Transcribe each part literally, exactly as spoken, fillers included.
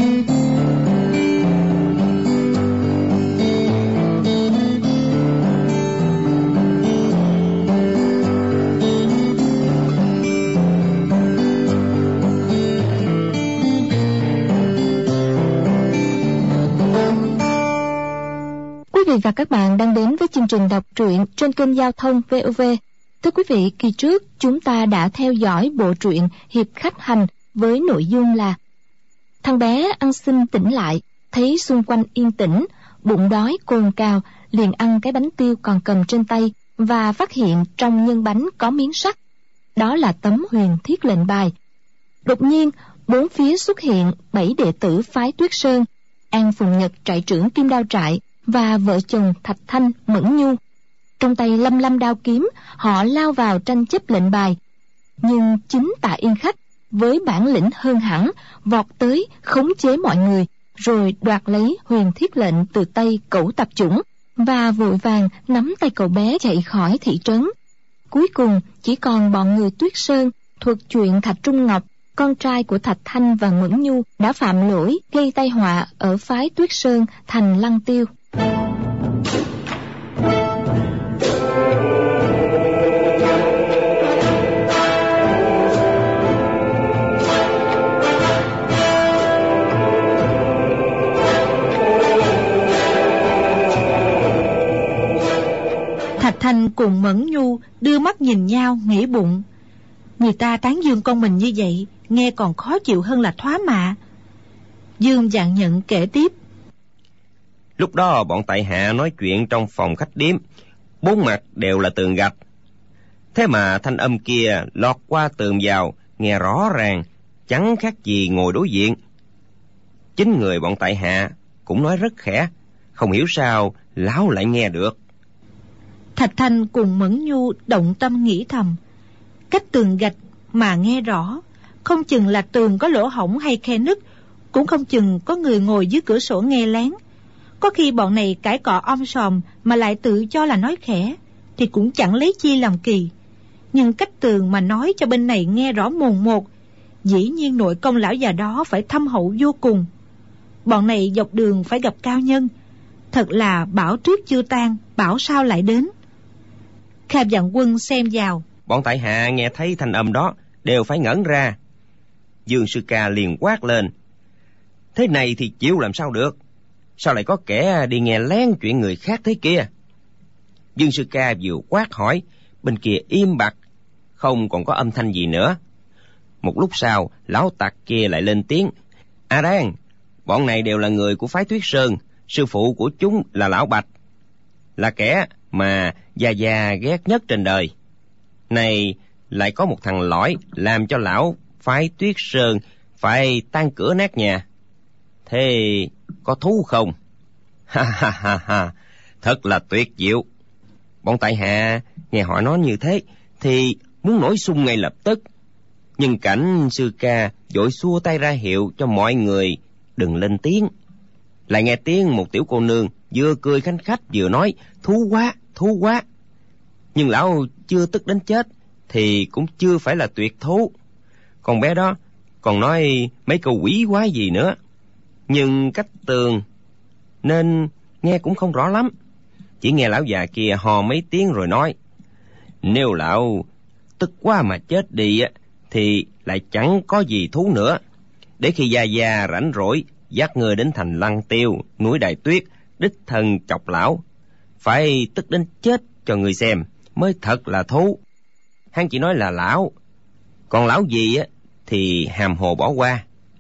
Và các bạn đang đến với chương trình đọc truyện trên kênh Giao thông vê o vê. Thưa quý vị, kỳ trước chúng ta đã theo dõi bộ truyện Hiệp Khách Hành với nội dung là thằng bé ăn xin tỉnh lại, thấy xung quanh yên tĩnh, bụng đói cồn cào, liền ăn cái bánh tiêu còn cầm trên tay và phát hiện trong nhân bánh có miếng sắt. Đó là tấm huyền thiết lệnh bài. Đột nhiên, bốn phía xuất hiện bảy đệ tử phái Tuyết Sơn, An Phùng Nhật trại trưởng Kim Đao trại và vợ chồng Thạch Thanh, Mẫn Nhu. Trong tay lăm lăm đao kiếm, họ lao vào tranh chấp lệnh bài. Nhưng chính Tạ Yên Khách với bản lĩnh hơn hẳn vọt tới khống chế mọi người, rồi đoạt lấy huyền thiết lệnh từ tay Cẩu Tạp Chủng và vội vàng nắm tay cậu bé chạy khỏi thị trấn. Cuối cùng chỉ còn bọn người Tuyết Sơn thuật chuyện Thạch Trung Ngọc, con trai của Thạch Thanh và Mẫn Nhu đã phạm lỗi gây tai họa ở phái Tuyết Sơn thành Lăng Tiêu. Thạch Thanh cùng Mẫn Nhu đưa mắt nhìn nhau, nghĩ bụng, người ta tán dương con mình như vậy, nghe còn khó chịu hơn là thoá mạ. Dương Vạn Nhận kể tiếp. Lúc đó bọn tại hạ nói chuyện trong phòng khách điếm, bốn mặt đều là tường gạch. Thế mà thanh âm kia lọt qua tường vào, nghe rõ ràng, chẳng khác gì ngồi đối diện. Chính người bọn tại hạ cũng nói rất khẽ, không hiểu sao lão lại nghe được. Thạch Thanh cùng Mẫn Nhu động tâm nghĩ thầm, cách tường gạch mà nghe rõ, không chừng là tường có lỗ hổng hay khe nứt, cũng không chừng có người ngồi dưới cửa sổ nghe lén. Có khi bọn này cãi cọ om sòm mà lại tự cho là nói khẽ, thì cũng chẳng lấy chi làm kỳ. Nhưng cách tường mà nói cho bên này nghe rõ mồn một, dĩ nhiên nội công lão già đó phải thâm hậu vô cùng. Bọn này dọc đường phải gặp cao nhân, thật là bão trước chưa tan, bão sau lại đến. Kha Vạn Quân xem vào. Bọn tại hạ nghe thấy thanh âm đó đều phải ngẩn ra. Dương Sư Ca liền quát lên, thế này thì chịu làm sao được, sao lại có kẻ đi nghe lén chuyện người khác thế kia? Dương Sư Ca vừa quát hỏi, bên kia im bặt, không còn có âm thanh gì nữa. Một lúc sau, lão tặc kia lại lên tiếng, A Đan, bọn này đều là người của phái Tuyết Sơn, sư phụ của chúng là lão Bạch, là kẻ mà già già ghét nhất trên đời. Này lại có một thằng lõi làm cho lão phái Tuyết Sơn phải tan cửa nát nhà. Thế có thú không? Ha ha ha ha, thật là tuyệt diệu. Bọn tại hạ nghe họ nói như thế thì muốn nổi xung ngay lập tức. Nhưng cảnh Sư Ca vội xua tay ra hiệu cho mọi người đừng lên tiếng. Lại nghe tiếng một tiểu cô nương vừa cười khanh khách vừa nói, thú quá, thú quá. Nhưng lão chưa tức đến chết thì cũng chưa phải là tuyệt thú. Con bé đó còn nói mấy câu quỷ quái gì nữa, nhưng cách tường nên nghe cũng không rõ lắm. Chỉ nghe lão già kia hò mấy tiếng rồi nói, nếu lão tức quá mà chết đi thì lại chẳng có gì thú nữa. Để khi già già rảnh rỗi dắt người đến thành Lăng Tiêu, núi Đại Tuyết, đích thân chọc lão, phải tức đến chết cho người xem mới thật là thú. Hắn chỉ nói là lão, còn lão gì á thì hàm hồ bỏ qua.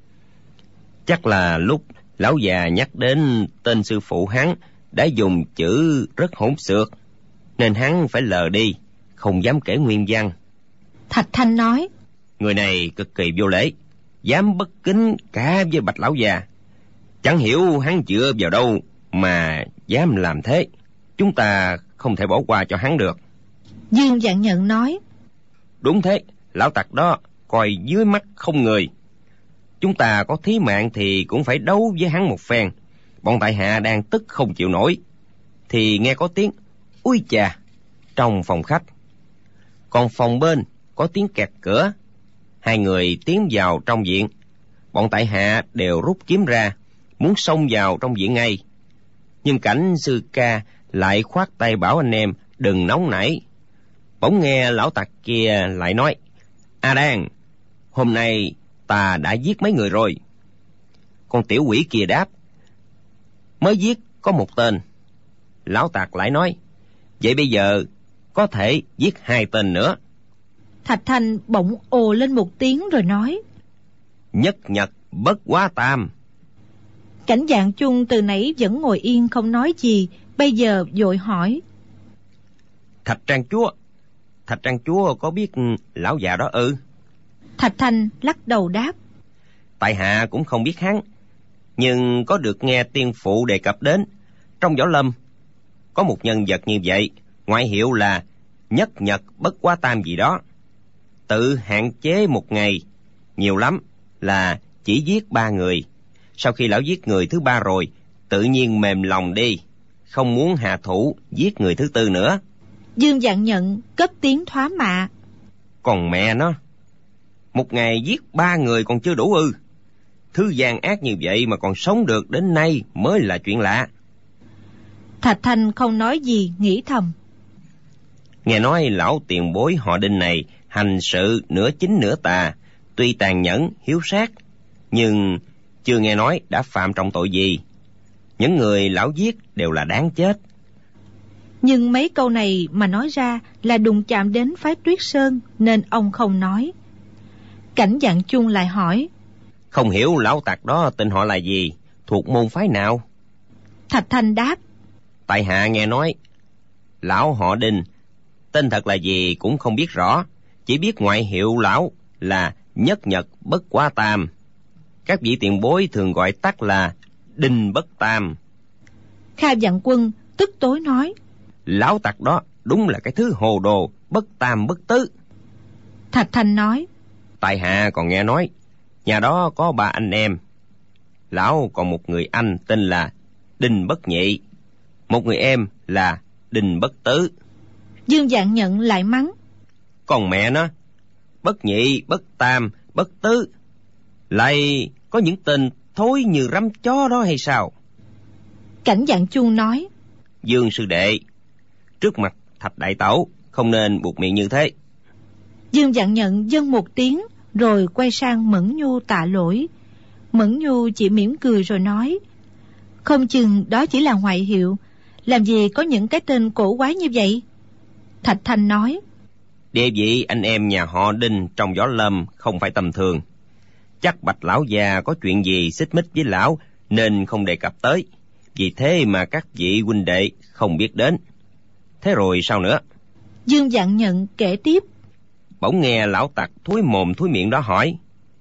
Chắc là lúc lão già nhắc đến tên sư phụ hắn đã dùng chữ rất hỗn xược, nên hắn phải lờ đi, không dám kể nguyên văn. Thạch Thanh nói, người này cực kỳ vô lễ, dám bất kính cả với Bạch lão già. Chẳng hiểu hắn dựa vào đâu mà dám làm thế. Chúng ta không thể bỏ qua cho hắn được. Dương Vạn Nhận nói, đúng thế, lão tặc đó coi dưới mắt không người. Chúng ta có thí mạng thì cũng phải đấu với hắn một phen. Bọn tại hạ đang tức không chịu nổi thì nghe có tiếng ui chà trong phòng khách. Còn phòng bên có tiếng kẹt cửa. Hai người tiến vào trong viện. bọn tại hạ đều rút kiếm ra, muốn xông vào trong viện ngay. Nhưng Cảnh sư ca lại khoát tay bảo anh em đừng nóng nảy. Bỗng nghe lão tặc kia lại nói: A Đan, hôm nay ta đã giết mấy người rồi. Con tiểu quỷ kia đáp: mới giết có một tên. Lão tặc lại nói: vậy bây giờ có thể giết hai tên nữa. Thạch Thanh bỗng ồ lên một tiếng rồi nói: nhất nhật bất quá tam. Cảnh Dạng Chung từ nãy vẫn ngồi yên không nói gì, bây giờ vội hỏi: Thạch Trang chúa, Thạch Trang chúa có biết lão già đó ư? Thạch Thanh lắc đầu đáp: tại hạ cũng không biết hắn, nhưng có được nghe tiên phụ đề cập đến. Trong võ lâm có một nhân vật như vậy, ngoại hiệu là nhất nhật bất quá tam gì đó. Tự hạn chế một ngày, nhiều lắm là chỉ giết ba người. Sau khi lão giết người thứ ba rồi, tự nhiên mềm lòng đi, không muốn hạ thủ giết người thứ tư nữa. Dương Vạn Nhận cất tiếng thoá mạ: còn mẹ nó, một ngày giết ba người còn chưa đủ ư? Thứ gian ác như vậy mà còn sống được đến nay mới là chuyện lạ. Thạch Thanh không nói gì, nghĩ thầm: nghe nói lão tiền bối họ Đinh này hành sự nửa chính nửa tà, tuy tàn nhẫn hiếu sát, nhưng chưa nghe nói đã phạm trọng tội gì. Những người lão giết đều là đáng chết. Nhưng mấy câu này mà nói ra là đụng chạm đến phái Tuyết Sơn, nên ông không nói. Cảnh Dạng Chung lại hỏi: không hiểu lão tặc đó tên họ là gì, thuộc môn phái nào? Thạch Thanh đáp: tại hạ nghe nói lão họ Đinh, tên thật là gì cũng không biết rõ, chỉ biết ngoại hiệu lão là nhất nhật bất quá tam. Các vị tiền bối thường gọi tắt là Đinh bất tam. Kha Vạn Quân tức tối nói: lão tặc đó đúng là cái thứ hồ đồ, bất tam bất tứ. Thạch Thanh nói: tại hạ còn nghe nói nhà đó có ba anh em, lão còn một người anh tên là Đinh bất nhị, một người em là Đinh bất tứ. Dương Vạn Nhận lại mắng: còn mẹ nó, bất nhị, bất tam, bất tứ, lại có những tên thối như rắm chó đó hay sao? Cảnh Dạng Chung nói: Dương sư đệ, trước mặt Thạch đại tẩu không nên buột miệng như thế. Dương Vạn Nhận dâng một tiếng rồi quay sang Mẫn Nhu tạ lỗi. Mẫn Nhu chỉ mỉm cười rồi nói: không chừng đó chỉ là ngoại hiệu, làm gì có những cái tên cổ quái như vậy. Thạch Thanh nói: địa vị anh em nhà họ Đinh trong võ lâm không phải tầm thường. Chắc Bạch lão già có chuyện gì xích mích với lão nên không đề cập tới, vì thế mà các vị huynh đệ không biết đến. Thế rồi sao nữa? Dương Vạn Nhận kể tiếp. Bỗng nghe lão tặc thúi mồm thúi miệng đó hỏi: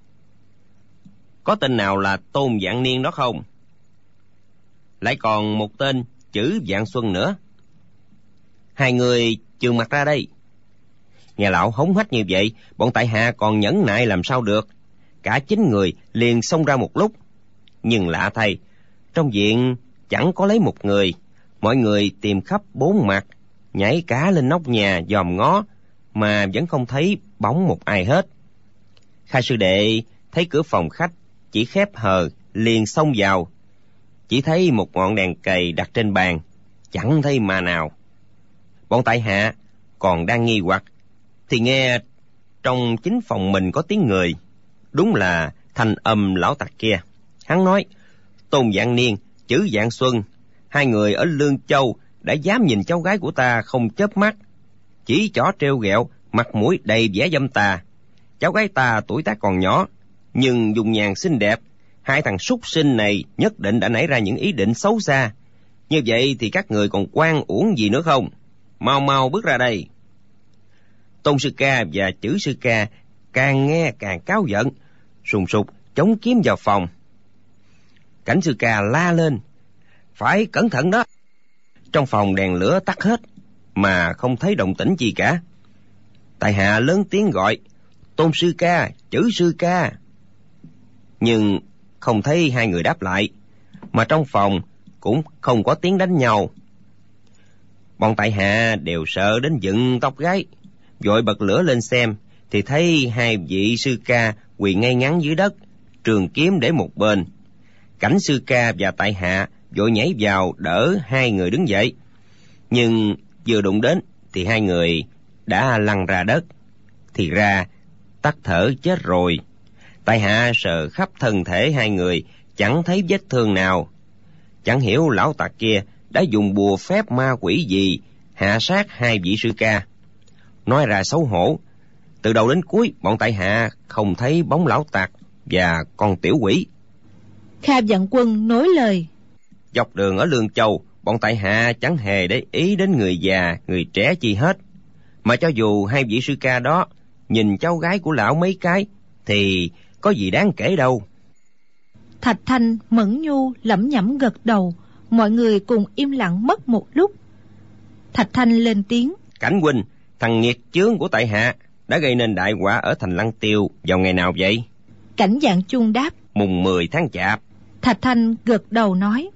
có tên nào là Tôn Vạn Niên đó không? Lại còn một tên chữ Vạn Xuân nữa. Hai người chừng mặt ra đây. Nghe lão hống hách như vậy, bọn tại hạ còn nhẫn nại làm sao được. Cả chín người liền xông ra một lúc. Nhưng lạ thay, trong viện chẳng có lấy một người. Mọi người tìm khắp bốn mặt, nhảy cả lên nóc nhà dòm ngó, mà vẫn không thấy bóng một ai hết. Khai sư đệ thấy cửa phòng khách chỉ khép hờ, liền xông vào. Chỉ thấy một ngọn đèn cầy đặt trên bàn, chẳng thấy mà nào. Bọn tại hạ còn đang nghi hoặc, thì nghe trong chính phòng mình có tiếng người. Đúng là thanh âm lão tặc kia. Hắn nói: Tôn Vạn Niên, chữ Vạn Xuân, hai người ở Lương Châu đã dám nhìn cháu gái của ta không chớp mắt, chỉ trỏ trêu ghẹo, mặt mũi đầy vẻ dâm tà. Cháu gái ta tuổi tác còn nhỏ, nhưng dung nhan xinh đẹp. Hai thằng súc sinh này nhất định đã nảy ra những ý định xấu xa. Như vậy thì các người còn oan uổng gì nữa không? Mau mau bước ra đây. Tôn sư ca và chữ sư ca càng nghe càng cáu giận, sùng sục chống kiếm vào phòng. Cảnh sư ca la lên: phải cẩn thận đó. Trong phòng đèn lửa tắt hết mà không thấy động tĩnh gì cả. Tại hạ lớn tiếng gọi: Tôn sư ca, chữ sư ca. Nhưng không thấy hai người đáp lại, mà trong phòng cũng không có tiếng đánh nhau. Bọn tại hạ đều sợ đến dựng tóc gáy, vội bật lửa lên xem, thì thấy hai vị sư ca quỳ ngay ngắn dưới đất, trường kiếm để một bên. Cảnh Sư Ca và tại hạ vội nhảy vào đỡ hai người đứng dậy, nhưng vừa đụng đến thì hai người đã lăn ra đất. Thì ra tắt thở chết rồi. Tại hạ sờ khắp thân thể hai người, chẳng thấy vết thương nào. Chẳng hiểu lão tặc kia đã dùng bùa phép ma quỷ gì hạ sát hai vị sư ca. Nói ra xấu hổ, từ đầu đến cuối bọn tại hạ không thấy bóng lão tặc và con tiểu quỷ. Kha Vạn Quân nối lời. Dọc đường ở Lương Châu, bọn tại hạ chẳng hề để ý đến người già, người trẻ chi hết. Mà cho dù hai vị sư ca đó nhìn cháu gái của lão mấy cái, thì có gì đáng kể đâu. Thạch Thanh, Mẫn Nhu lẩm nhẩm gật đầu. Mọi người cùng im lặng mất một lúc. Thạch Thanh lên tiếng. Cảnh huynh, thằng nghiệt chướng của tại hạ đã gây nên đại họa ở thành Lăng Tiêu vào ngày nào vậy? Cảnh Vạn Chung đáp. Mùng mười tháng Chạp. Thạch Thanh gật đầu nói.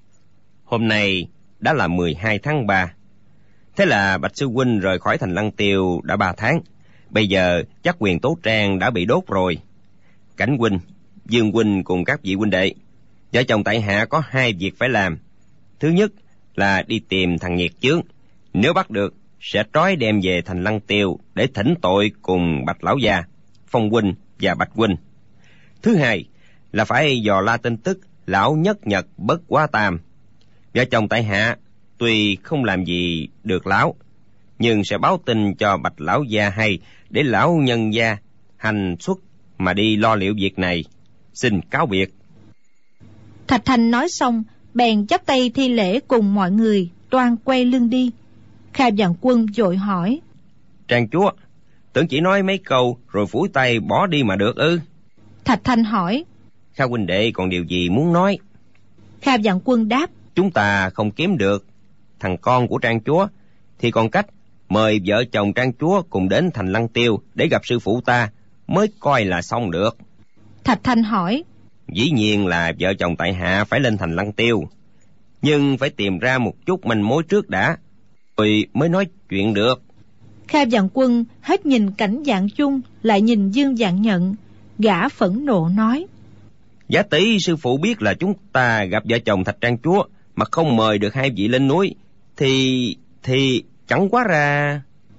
Hôm nay đã là mười hai tháng ba. Thế là Bạch sư huynh rời khỏi thành Lăng Tiêu đã ba tháng. Bây giờ chắc quyền Tố Trang đã bị đốt rồi. Cảnh huynh, Dương huynh cùng các vị huynh đệ, vợ chồng tại hạ có hai việc phải làm. Thứ nhất là đi tìm thằng nghiệt chướng. Nếu bắt được, sẽ trói đem về thành Lăng Tiêu để thỉnh tội cùng Bạch lão gia, Phong huynh và Bạch huynh. Thứ hai là phải dò la tin tức lão Nhất Nhật Bất Quá Tam. Vợ chồng tại hạ tuy không làm gì được lão, nhưng sẽ báo tin cho Bạch lão gia hay, để lão nhân gia hành xuất mà đi lo liệu việc này. Xin cáo biệt. Thạch Thanh nói xong, bèn chắp tay thi lễ cùng mọi người, toan quay lưng đi. Kha Vạn Quân vội hỏi. Trang chúa, tưởng chỉ nói mấy câu rồi phủi tay bỏ đi mà được ư? Thạch Thanh hỏi. Kha huynh đệ còn điều gì muốn nói? Kha Vạn Quân đáp. Chúng ta không kiếm được thằng con của Trang chúa, thì còn cách mời vợ chồng Trang chúa cùng đến thành Lăng Tiêu để gặp sư phụ ta mới coi là xong được. Thạch Thanh hỏi. Dĩ nhiên là vợ chồng tại hạ phải lên thành Lăng Tiêu, nhưng phải tìm ra một chút manh mối trước đã, rồi mới nói chuyện được. Kha Vạn Quân hết nhìn Cảnh Vạn Chung, lại nhìn Dương Vạn Nhận. Gã phẫn nộ nói. Giả tỷ sư phụ biết là chúng ta gặp vợ chồng Thạch Trang chúa mà không mời được hai vị lên núi, thì thì chẳng quá ra.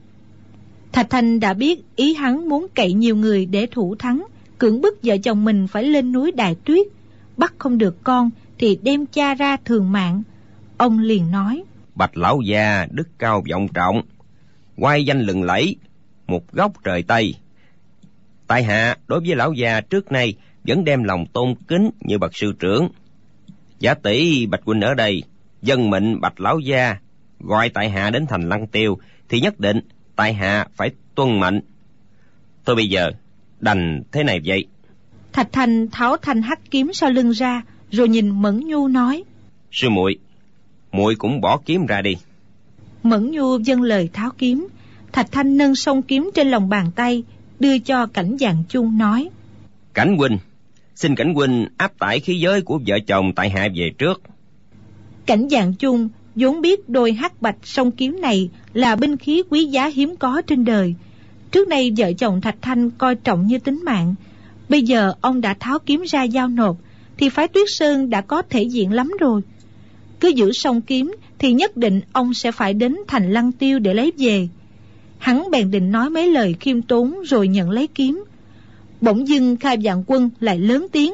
Thạch Thanh đã biết ý hắn muốn cậy nhiều người để thủ thắng, cưỡng bức vợ chồng mình phải lên núi Đại Tuyết. Bắt không được con thì đem cha ra thường mạng. Ông liền nói. Bạch lão gia đức cao vọng trọng, oai danh lừng lẫy, một góc trời Tây. Tại hạ đối với lão gia trước nay vẫn đem lòng tôn kính như bậc sư trưởng. Giả tỷ Bạch huynh ở đây dân mệnh Bạch lão gia gọi tại hạ đến thành Lăng Tiêu, thì nhất định tại hạ phải tuân mệnh. Thôi bây giờ đành thế này vậy. Thạch Thanh tháo thanh hắc kiếm sau lưng ra, rồi nhìn Mẫn Nhu nói. Sư muội, muội cũng bỏ kiếm ra đi. Mẫn Nhu vâng lời tháo kiếm. Thạch Thanh nâng song kiếm trên lòng bàn tay, đưa cho Cảnh Vạn Chung nói. Cảnh huynh, xin Cảnh huynh áp tải khí giới của vợ chồng tại hạ về trước. Cảnh Vạn Chung vốn biết đôi hắc bạch song kiếm này là binh khí quý giá hiếm có trên đời. Trước nay vợ chồng Thạch Thanh coi trọng như tính mạng. Bây giờ ông đã tháo kiếm ra giao nộp, thì phái Tuyết Sơn đã có thể diện lắm rồi. Cứ giữ song kiếm thì nhất định ông sẽ phải đến thành Lăng Tiêu để lấy về. Hắn bèn định nói mấy lời khiêm tốn rồi nhận lấy kiếm. Bỗng dưng Kha Vạn Quân lại lớn tiếng.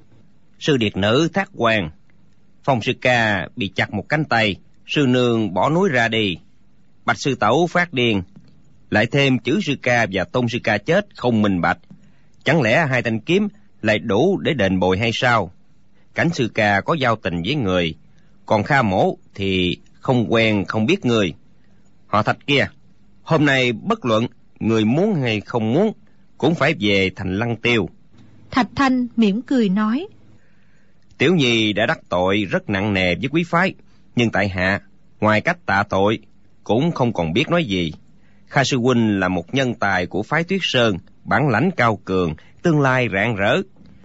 Sư điệt nữ Thác Hoàng, Phong sư ca bị chặt một cánh tay, sư nương bỏ núi ra đi. Bạch sư tẩu phát điên, lại thêm chữ sư ca và Tôn sư ca chết không minh bạch. Chẳng lẽ hai thanh kiếm lại đủ để đền bồi hay sao? Cảnh sư ca có giao tình với người, còn Kha mổ thì không quen không biết người. Họ Thạch kia, hôm nay bất luận người muốn hay không muốn cũng phải về thành Lăng Tiêu. Thạch Thanh mỉm cười nói. Tiểu nhi đã đắc tội rất nặng nề với quý phái, nhưng tại hạ ngoài cách tạ tội cũng không còn biết nói gì. Kha sư huynh là một nhân tài của phái Tuyết Sơn, bản lãnh cao cường, tương lai rạng rỡ.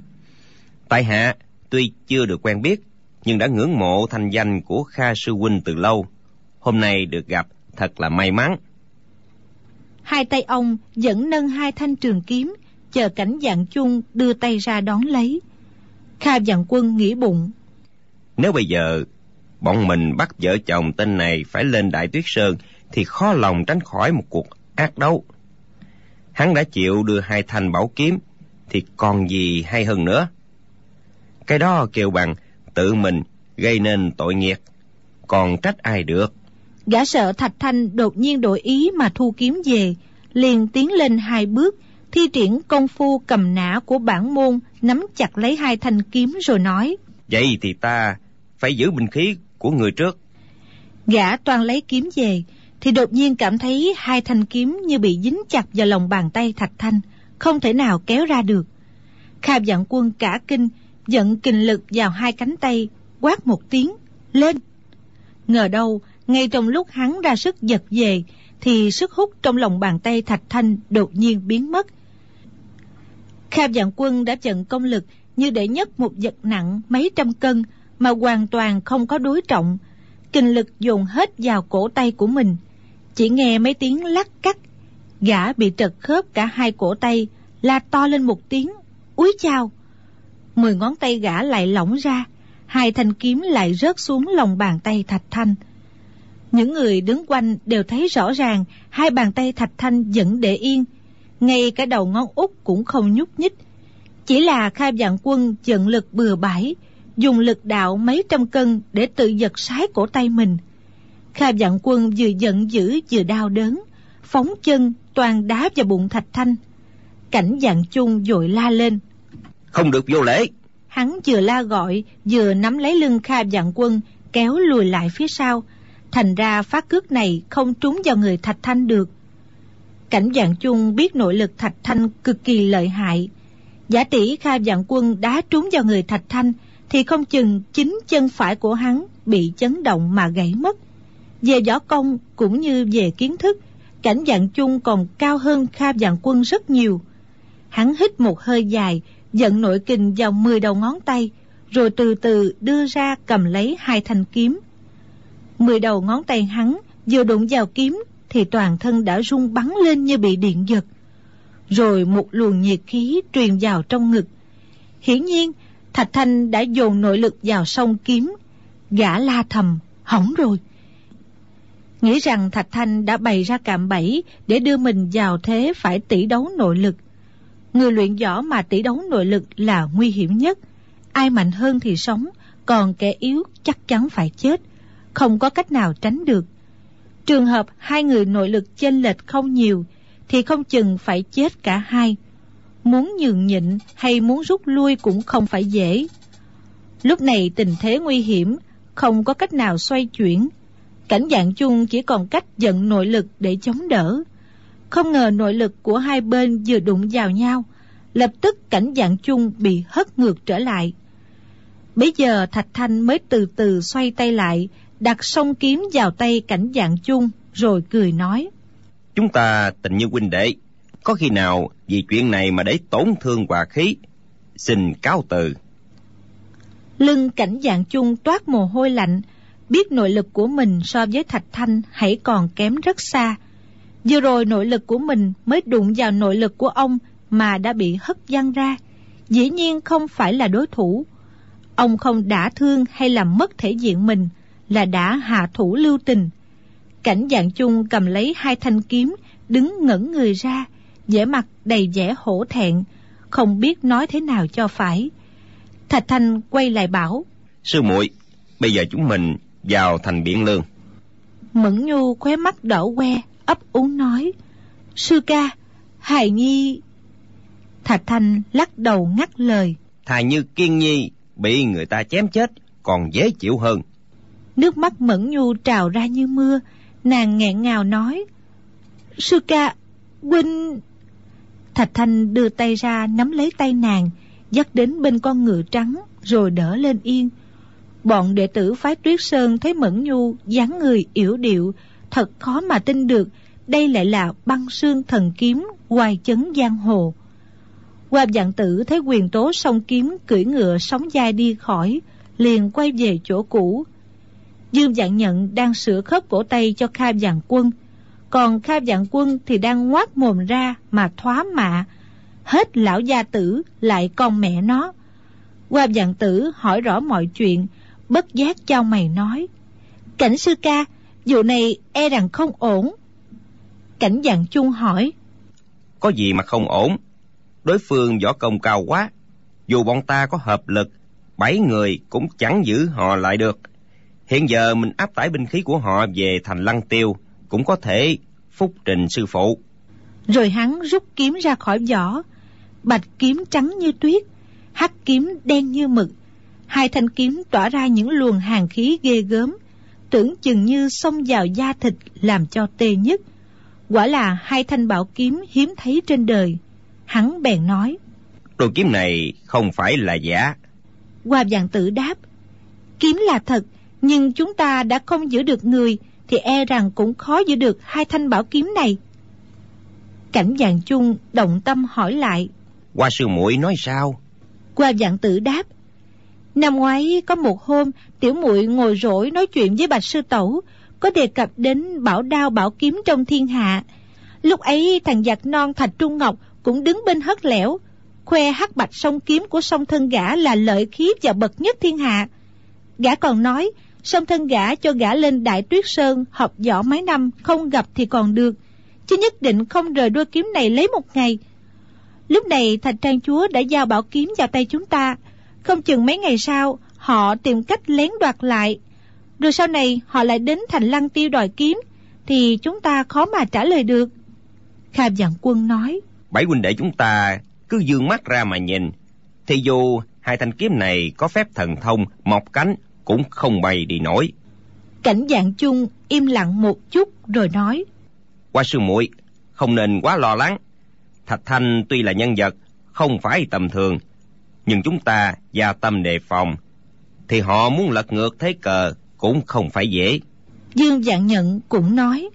Tại hạ tuy chưa được quen biết, nhưng đã ngưỡng mộ thanh danh của Kha sư huynh từ lâu. Hôm nay được gặp thật là may mắn. Hai tay ông vẫn nâng hai thanh trường kiếm, chờ Cảnh Vạn Chung đưa tay ra đón lấy. Kha Vạn Quân nghĩ bụng, nếu bây giờ bọn mình bắt vợ chồng tên này phải lên Đại Tuyết Sơn thì khó lòng tránh khỏi một cuộc ác đấu. Hắn đã chịu đưa hai thanh bảo kiếm thì còn gì hay hơn nữa. Cái đó kêu bằng tự mình gây nên tội nghiệp, còn trách ai được. Gã sợ Thạch Thanh đột nhiên đổi ý mà thu kiếm về, liền tiến lên hai bước, thi triển công phu cầm nã của bản môn, nắm chặt lấy hai thanh kiếm rồi nói, vậy thì ta phải giữ binh khí của người trước. Gã toan lấy kiếm về thì đột nhiên cảm thấy hai thanh kiếm như bị dính chặt vào lòng bàn tay Thạch Thanh, không thể nào kéo ra được. Kha Vạn Quân cả kinh, vận kình lực vào hai cánh tay, quát một tiếng, lên. Ngờ đâu, ngay trong lúc hắn ra sức giật về, thì sức hút trong lòng bàn tay Thạch Thanh đột nhiên biến mất. Kha Vạn Quân đã vận công lực như để nhấc một vật nặng mấy trăm cân mà hoàn toàn không có đối trọng, kình lực dồn hết vào cổ tay của mình. Chỉ nghe mấy tiếng lắc cắt, gã bị trật khớp cả hai cổ tay, la to lên một tiếng, úi chao. Mười ngón tay gã lại lỏng ra, hai thanh kiếm lại rớt xuống lòng bàn tay Thạch Thanh. Những người đứng quanh đều thấy rõ ràng hai bàn tay Thạch Thanh vẫn để yên, ngay cả đầu ngón út cũng không nhúc nhích. Chỉ là Kha Vạn Quân vận lực bừa bãi, dùng lực đạo mấy trăm cân để tự giật sái cổ tay mình. Kha Vạn Quân vừa giận dữ vừa đau đớn, phóng chân toàn đá vào bụng Thạch Thanh. Cảnh Vạn Chung vội la lên, không được vô lễ. Hắn vừa la gọi vừa nắm lấy lưng Kha Vạn Quân kéo lùi lại phía sau, thành ra phát cước này không trúng vào người Thạch Thanh được. Cảnh Vạn Chung biết nội lực Thạch Thanh cực kỳ lợi hại, giả tỷ Kha Vạn Quân đá trúng vào người Thạch Thanh thì không chừng chính chân phải của hắn bị chấn động mà gãy mất. Về võ công cũng như về kiến thức, Cảnh Vạn Chung còn cao hơn Kha Vạn Quân rất nhiều. Hắn hít một hơi dài, vận nội kình vào mười đầu ngón tay, rồi từ từ đưa ra cầm lấy hai thanh kiếm. Mười đầu ngón tay hắn vừa đụng vào kiếm thì toàn thân đã rung bắn lên như bị điện giật. Rồi một luồng nhiệt khí truyền vào trong ngực. Hiển nhiên Thạch Thanh đã dồn nội lực vào song kiếm. Gã la thầm, hỏng rồi. Nghĩ rằng Thạch Thanh đã bày ra cạm bẫy để đưa mình vào thế phải tỷ đấu nội lực. Người luyện võ mà tỷ đấu nội lực là nguy hiểm nhất. Ai mạnh hơn thì sống, còn kẻ yếu chắc chắn phải chết, không có cách nào tránh được. Trường hợp hai người nội lực chênh lệch không nhiều thì không chừng phải chết cả hai. Muốn nhường nhịn hay muốn rút lui cũng không phải dễ. Lúc này tình thế nguy hiểm, không có cách nào xoay chuyển. Cảnh Vạn Chung chỉ còn cách vận nội lực để chống đỡ. Không ngờ nội lực của hai bên vừa đụng vào nhau, lập tức Cảnh Vạn Chung bị hất ngược trở lại. Bấy giờ Thạch Thanh mới từ từ xoay tay lại, đặt song kiếm vào tay Cảnh Vạn Chung, rồi cười nói, chúng ta tình như huynh đệ, có khi nào vì chuyện này mà để tổn thương hòa khí, xin cáo từ. Lưng Cảnh Vạn Chung toát mồ hôi lạnh, biết nội lực của mình so với Thạch Thanh hãy còn kém rất xa. Vừa rồi nội lực của mình mới đụng vào nội lực của ông mà đã bị hất văng ra, dĩ nhiên không phải là đối thủ. Ông không đả thương hay làm mất thể diện mình, là đã hạ thủ lưu tình. Cảnh Vạn Chung cầm lấy hai thanh kiếm, đứng ngẩn người ra, vẻ mặt đầy vẻ hổ thẹn, không biết nói thế nào cho phải. Thạch Thanh quay lại bảo, sư muội, bây giờ chúng mình vào thành Biện Lương. Mẫn Nhu khóe mắt đỏ que, ấp úng nói, sư ca, hài nhi. Thạch Thanh lắc đầu ngắt lời, thà như Kiên Nhi bị người ta chém chết còn dễ chịu hơn. Nước mắt Mẫn Nhu trào ra như mưa, nàng nghẹn ngào nói, sư ca, huynh. Thạch Thanh đưa tay ra nắm lấy tay nàng, dắt đến bên con ngựa trắng rồi đỡ lên yên. Bọn đệ tử phái Tuyết Sơn thấy Mẫn Nhu dáng người yểu điệu, thật khó mà tin được đây lại là băng xương thần kiếm oai chấn giang hồ. Hoa Vạn Tử thấy Quyền Tố song kiếm cưỡi ngựa sóng vai đi khỏi, liền quay về chỗ cũ. Dương Vạn Nhận đang sửa khớp cổ tay cho Kha Vạn Quân, còn Kha Vạn Quân thì đang ngoác mồm ra mà thoá mạ. hết lão gia tử lại con mẹ nó. Hoa vạn tử hỏi rõ mọi chuyện, bất giác chau mày nói: Cảnh sư ca, vụ này e rằng không ổn. Cảnh Vạn Chung hỏi: Có gì mà không ổn? Đối phương võ công cao quá, dù bọn ta có hợp lực bảy người cũng chẳng giữ họ lại được. Hiện giờ mình áp tải binh khí của họ về thành Lăng Tiêu cũng có thể phúc trình sư phụ. Rồi hắn rút kiếm ra khỏi vỏ. Bạch kiếm trắng như tuyết, hắc kiếm đen như mực. Hai thanh kiếm tỏa ra những luồng hàn khí ghê gớm, tưởng chừng như xông vào da thịt làm cho tê nhức. Quả là hai thanh bảo kiếm hiếm thấy trên đời. Hắn bèn nói: Đôi kiếm này không phải là giả. Hoa vạn tử đáp: Kiếm là thật, nhưng chúng ta đã không giữ được người, thì e rằng cũng khó giữ được hai thanh bảo kiếm này. Cảnh Vạn Chung động tâm hỏi lại: Hoa sư muội nói sao? Hoa vạn tử đáp: Năm ngoái có một hôm, tiểu muội ngồi rỗi nói chuyện với Bạch sư tẩu, có đề cập đến bảo đao bảo kiếm trong thiên hạ. Lúc ấy thằng giặc non Thạch Trung Ngọc cũng đứng bên hất lẻo, khoe hắc bạch song kiếm của song thân gã là lợi khí và bậc nhất thiên hạ. Gã còn nói song thân gã cho gã lên Đại Tuyết Sơn học võ mấy năm, không gặp thì còn được, chứ nhất định không rời đôi kiếm này lấy một ngày. Lúc này Thạch Trang chúa đã giao bảo kiếm vào tay chúng ta, không chừng mấy ngày sau họ tìm cách lén đoạt lại, rồi sau này họ lại đến thành Lăng Tiêu đòi kiếm, thì chúng ta khó mà trả lời được. Kha Vạn Quân nói: Bảy huynh đệ chúng ta cứ dương mắt ra mà nhìn, thì dù hai thanh kiếm này có phép thần thông mọc cánh cũng không bay đi nổi. Cảnh Vạn Chung im lặng một chút rồi nói: Hoa sư muội không nên quá lo lắng. Thạch Thanh tuy là nhân vật không phải tầm thường, nhưng chúng ta gia tâm đề phòng, thì họ muốn lật ngược thế cờ cũng không phải dễ. Dương Vạn Nhận cũng nói: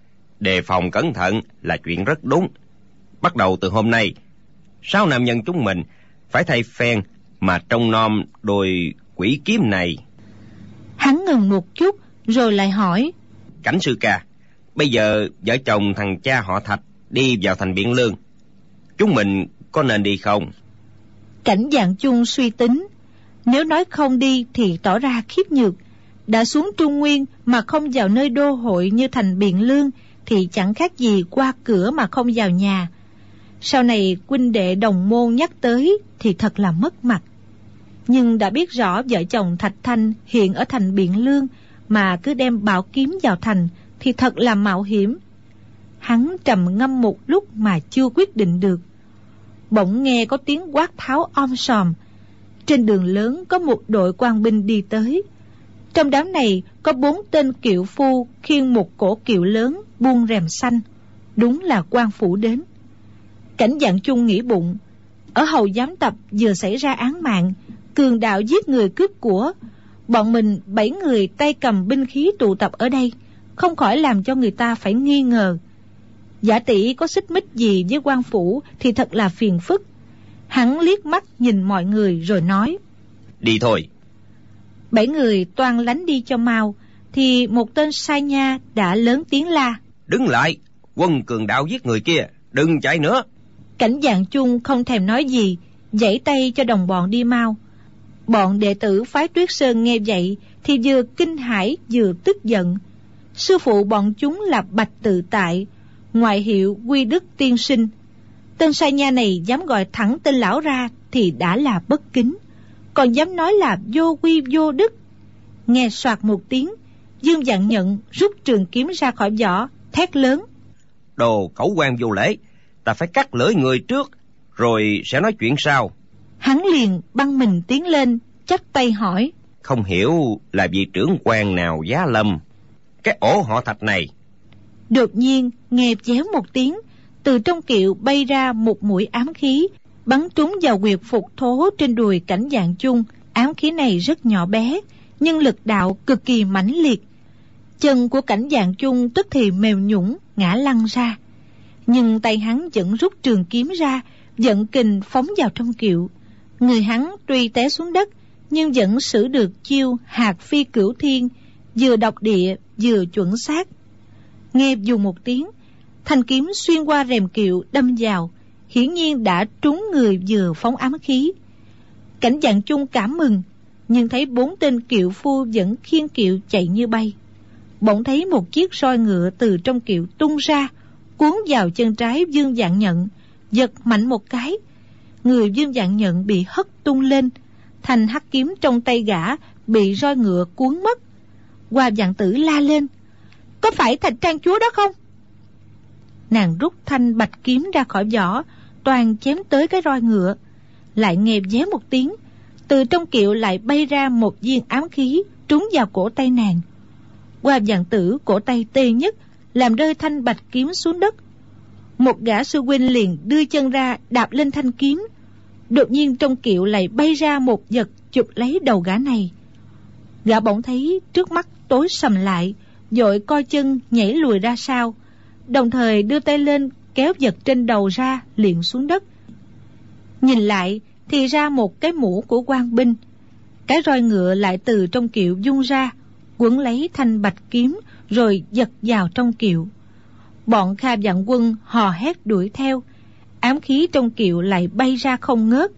Đề phòng cẩn thận là chuyện rất đúng. Bắt đầu từ hôm nay, sáu nam nhân chúng mình phải thay phen mà trông nom đôi quỷ kiếm này. Hắn ngừng một chút rồi lại hỏi: Cảnh sư ca, bây giờ vợ chồng thằng cha họ Thạch đi vào thành Biện Lương, chúng mình có nên đi không? Cảnh Vạn Chung suy tính, nếu nói không đi thì tỏ ra khiếp nhược. Đã xuống Trung Nguyên mà không vào nơi đô hội như thành Biện Lương thì chẳng khác gì qua cửa mà không vào nhà. Sau này huynh đệ đồng môn nhắc tới thì thật là mất mặt. Nhưng đã biết rõ vợ chồng Thạch Thanh hiện ở thành Biện Lương mà cứ đem bảo kiếm vào thành thì thật là mạo hiểm. Hắn trầm ngâm một lúc mà chưa quyết định được. Bỗng nghe có tiếng quát tháo om sòm. Trên đường lớn có một đội quan binh đi tới. Trong đám này có bốn tên kiệu phu khiêng một cỗ kiệu lớn buông rèm xanh. Đúng là quan phủ đến. Cảnh Vạn Chung nghĩ bụng, ở Hầu Giám Tập vừa xảy ra án mạng, cường đạo giết người cướp của, bọn mình bảy người tay cầm binh khí tụ tập ở đây, không khỏi làm cho người ta phải nghi ngờ. Giả tỷ có xích mích gì với quan phủ thì thật là phiền phức. Hắn liếc mắt nhìn mọi người rồi nói: Đi thôi. Bảy người toan lánh đi cho mau, thì một tên sai nha đã lớn tiếng la: Đứng lại, quân cường đạo giết người kia, đừng chạy nữa. Cảnh Vạn Chung không thèm nói gì, giãy tay cho đồng bọn đi mau. Bọn đệ tử phái Tuyết Sơn nghe vậy thì vừa kinh hãi vừa tức giận. Sư phụ bọn chúng là Bạch Tự Tại, ngoại hiệu Quy Đức Tiên Sinh. Tên sai nha này dám gọi thẳng tên lão ra thì đã là bất kính, còn dám nói là vô quy vô đức. Nghe soạt một tiếng, Dương Vạn Nhận rút trường kiếm ra khỏi vỏ, thét lớn: Đồ cẩu quan vô lễ, ta phải cắt lưỡi người trước, rồi sẽ nói chuyện sau. Hắn liền băng mình tiến lên, chắp tay hỏi: Không hiểu là vị trưởng quan nào giá lâm cái ổ họ Thạch này? Đột nhiên nghe chéo một tiếng, từ trong kiệu bay ra một mũi ám khí, bắn trúng vào huyệt phục thố trên đùi Cảnh Vạn Chung. Ám khí này rất nhỏ bé, nhưng lực đạo cực kỳ mãnh liệt. Chân của Cảnh Vạn Chung tức thì mềm nhũn ngã lăn ra, nhưng tay hắn vẫn rút trường kiếm ra, vận kình phóng vào trong kiệu. Người hắn tuy té xuống đất, nhưng vẫn xử được chiêu hạt phi cửu thiên, vừa độc địa vừa chuẩn xác. Nghe dù một tiếng, thanh kiếm xuyên qua rèm kiệu đâm vào, hiển nhiên đã trúng người vừa phóng ám khí. Cảnh Dạng Chung cảm mừng, nhưng thấy bốn tên kiệu phu vẫn khiêng kiệu chạy như bay. Bỗng thấy một chiếc roi ngựa từ trong kiệu tung ra, cuốn vào chân trái Dương Vạn Nhận, giật mạnh một cái. Người Dương Vạn Nhận bị hất tung lên, thanh hắc kiếm trong tay gã bị roi ngựa cuốn mất. Hoa Vạn Tử la lên: "Có phải Thạch Trang chúa đó không?" Nàng rút thanh bạch kiếm ra khỏi vỏ, toàn chém tới cái roi ngựa. Lại nghe vé một tiếng, từ trong kiệu lại bay ra một viên ám khí trúng vào cổ tay nàng. Hoa Vạn Tử cổ tay tê nhất, làm rơi thanh bạch kiếm xuống đất. Một gã sư huynh liền đưa chân ra đạp lên thanh kiếm. Đột nhiên trong kiệu lại bay ra một vật chụp lấy đầu gã này. Gã bỗng thấy trước mắt tối sầm lại, vội co chân nhảy lùi ra sau, đồng thời đưa tay lên kéo vật trên đầu ra liền xuống đất. Nhìn lại thì ra một cái mũ của quan binh. Cái roi ngựa lại từ trong kiệu vung ra, quấn lấy thanh bạch kiếm rồi giật vào trong kiệu. Bọn Kha Vạn Quân hò hét đuổi theo, ám khí trong kiệu lại bay ra không ngớt.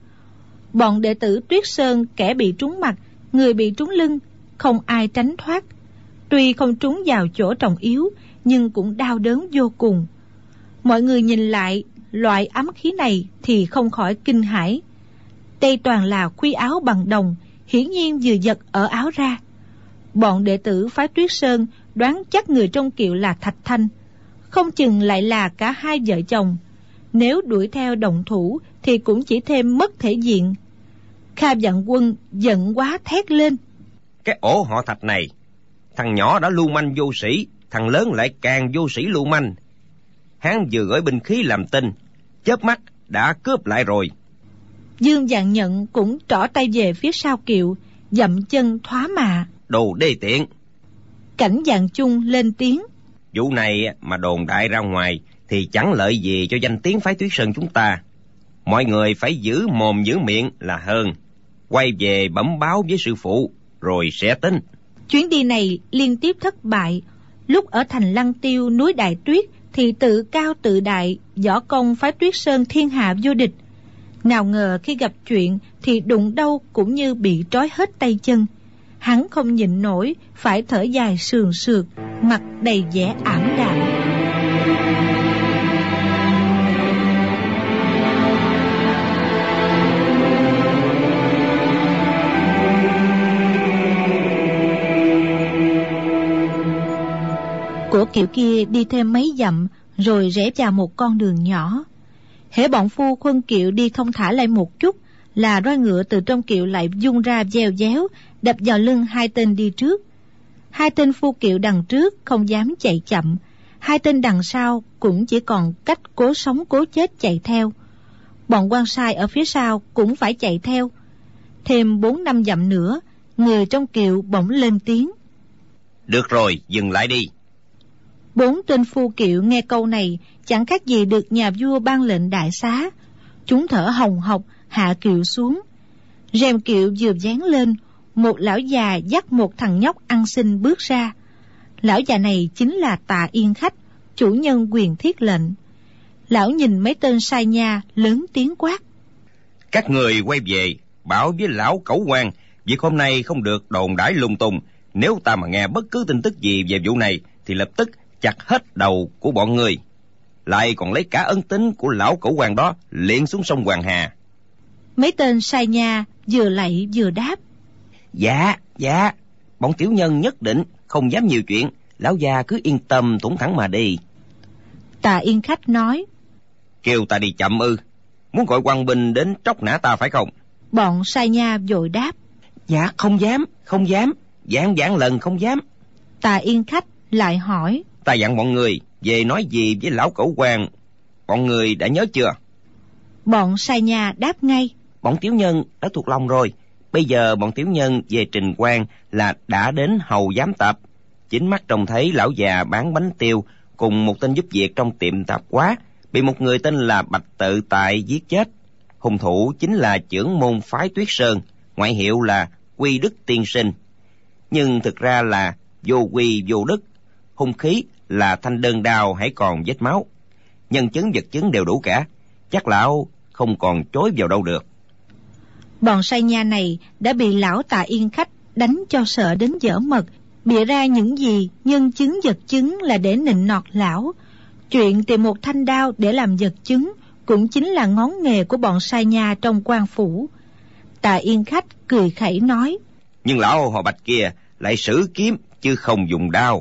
Bọn đệ tử Tuyết Sơn, kẻ bị trúng mặt, người bị trúng lưng, không ai tránh thoát. Tuy không trúng vào chỗ trọng yếu, nhưng cũng đau đớn vô cùng. Mọi người nhìn lại loại ám khí này thì không khỏi kinh hãi. Đây toàn là khuy áo bằng đồng, hiển nhiên vừa giật ở áo ra. Bọn đệ tử phái Tuyết Sơn đoán chắc người trong kiệu là Thạch Thanh, không chừng lại là cả hai vợ chồng. Nếu đuổi theo động thủ thì cũng chỉ thêm mất thể diện. Kha Vạn Quân giận quá thét lên: "Cái ổ họ Thạch này, thằng nhỏ đã lưu manh vô sĩ, thằng lớn lại càng vô sĩ lưu manh. Hắn vừa gửi binh khí làm tin, chớp mắt đã cướp lại rồi." Dương Vạn Nhận cũng trỏ tay về phía sau kiệu, dậm chân thoá mạ: "Đồ đê tiện!" Cảnh Dạng Chung lên tiếng: "Vụ này mà đồn đại ra ngoài thì chẳng lợi gì cho danh tiếng phái Tuyết Sơn chúng ta. Mọi người phải giữ mồm giữ miệng là hơn. Quay về bẩm báo với sư phụ rồi sẽ tính." Chuyến đi này liên tiếp thất bại. Lúc ở thành Lăng Tiêu núi Đại Tuyết thì tự cao tự đại, võ công phái Tuyết Sơn thiên hạ vô địch. Nào ngờ khi gặp chuyện thì đụng đâu cũng như bị trói hết tay chân. Hắn không nhịn nổi, phải thở dài sườn sượt, mặt đầy vẻ ảm đạm. Của kiệu kia đi thêm mấy dặm rồi rẽ vào một con đường nhỏ. Hễ bọn phu khuân kiệu đi thông thả lại một chút là roi ngựa từ trong kiệu lại vung ra veo véo, đập vào lưng hai tên đi trước. Hai tên phu kiệu đằng trước không dám chạy chậm, hai tên đằng sau cũng chỉ còn cách cố sống cố chết chạy theo. Bọn quan sai ở phía sau cũng phải chạy theo. Thêm bốn năm dặm nữa, người trong kiệu bỗng lên tiếng: "Được rồi, dừng lại đi." Bốn tên phu kiệu nghe câu này chẳng khác gì được nhà vua ban lệnh đại xá. Chúng thở hồng hộc hạ kiệu xuống. Rèm kiệu vừa dán lên, một lão già dắt một thằng nhóc ăn xin bước ra. Lão già này chính là Tạ Yên Khách, chủ nhân Quyền Thiết Lệnh. Lão nhìn mấy tên sai nha lớn tiếng quát: "Các người quay về bảo với lão Cẩu Quan, việc hôm nay không được đồn đãi lung tung. Nếu ta mà nghe bất cứ tin tức gì về vụ này thì lập tức chặt hết đầu của bọn người, lại còn lấy cả ân tín của lão Cẩu Quan đó liệng xuống sông Hoàng Hà." Mấy tên sai nha vừa lạy vừa đáp: Dạ, dạ, bọn tiểu nhân nhất định không dám nhiều chuyện, lão già cứ yên tâm thủng thẳng mà đi." Tạ Yên Khách nói: "Kêu ta đi chậm ư? Muốn gọi quan binh đến tróc nã ta phải không?" Bọn sai nha vội đáp: "Dạ không dám, không dám, vạn vạn lần không dám." Tạ Yên Khách lại hỏi: "Ta dặn bọn người về nói gì với lão Cẩu Quan, bọn người đã nhớ chưa?" Bọn sai nha đáp ngay: "Bọn tiểu nhân đã thuộc lòng rồi. Bây giờ bọn tiểu nhân về trình quan là đã đến hầu giám tập. Chính mắt trông thấy lão già bán bánh tiêu cùng một tên giúp việc trong tiệm tạp hóa bị một người tên là Bạch Tự Tại giết chết. Hung thủ chính là chưởng môn phái Tuyết Sơn, ngoại hiệu là Quy Đức Tiên Sinh. Nhưng thực ra là vô quy vô đức. Hung khí là thanh đơn đao hãy còn vết máu. Nhân chứng vật chứng đều đủ cả. chắc lão không còn chối vào đâu được. Bọn sai nha này đã bị lão Tạ Yên Khách đánh cho sợ đến dở mật, bịa ra những gì nhân chứng vật chứng là để nịnh nọt lão. Chuyện tìm một thanh đao để làm vật chứng cũng chính là ngón nghề của bọn sai nha trong quan phủ. Tạ Yên Khách cười khẩy nói: Nhưng lão họ Bạch kia lại sử kiếm chứ không dùng đao.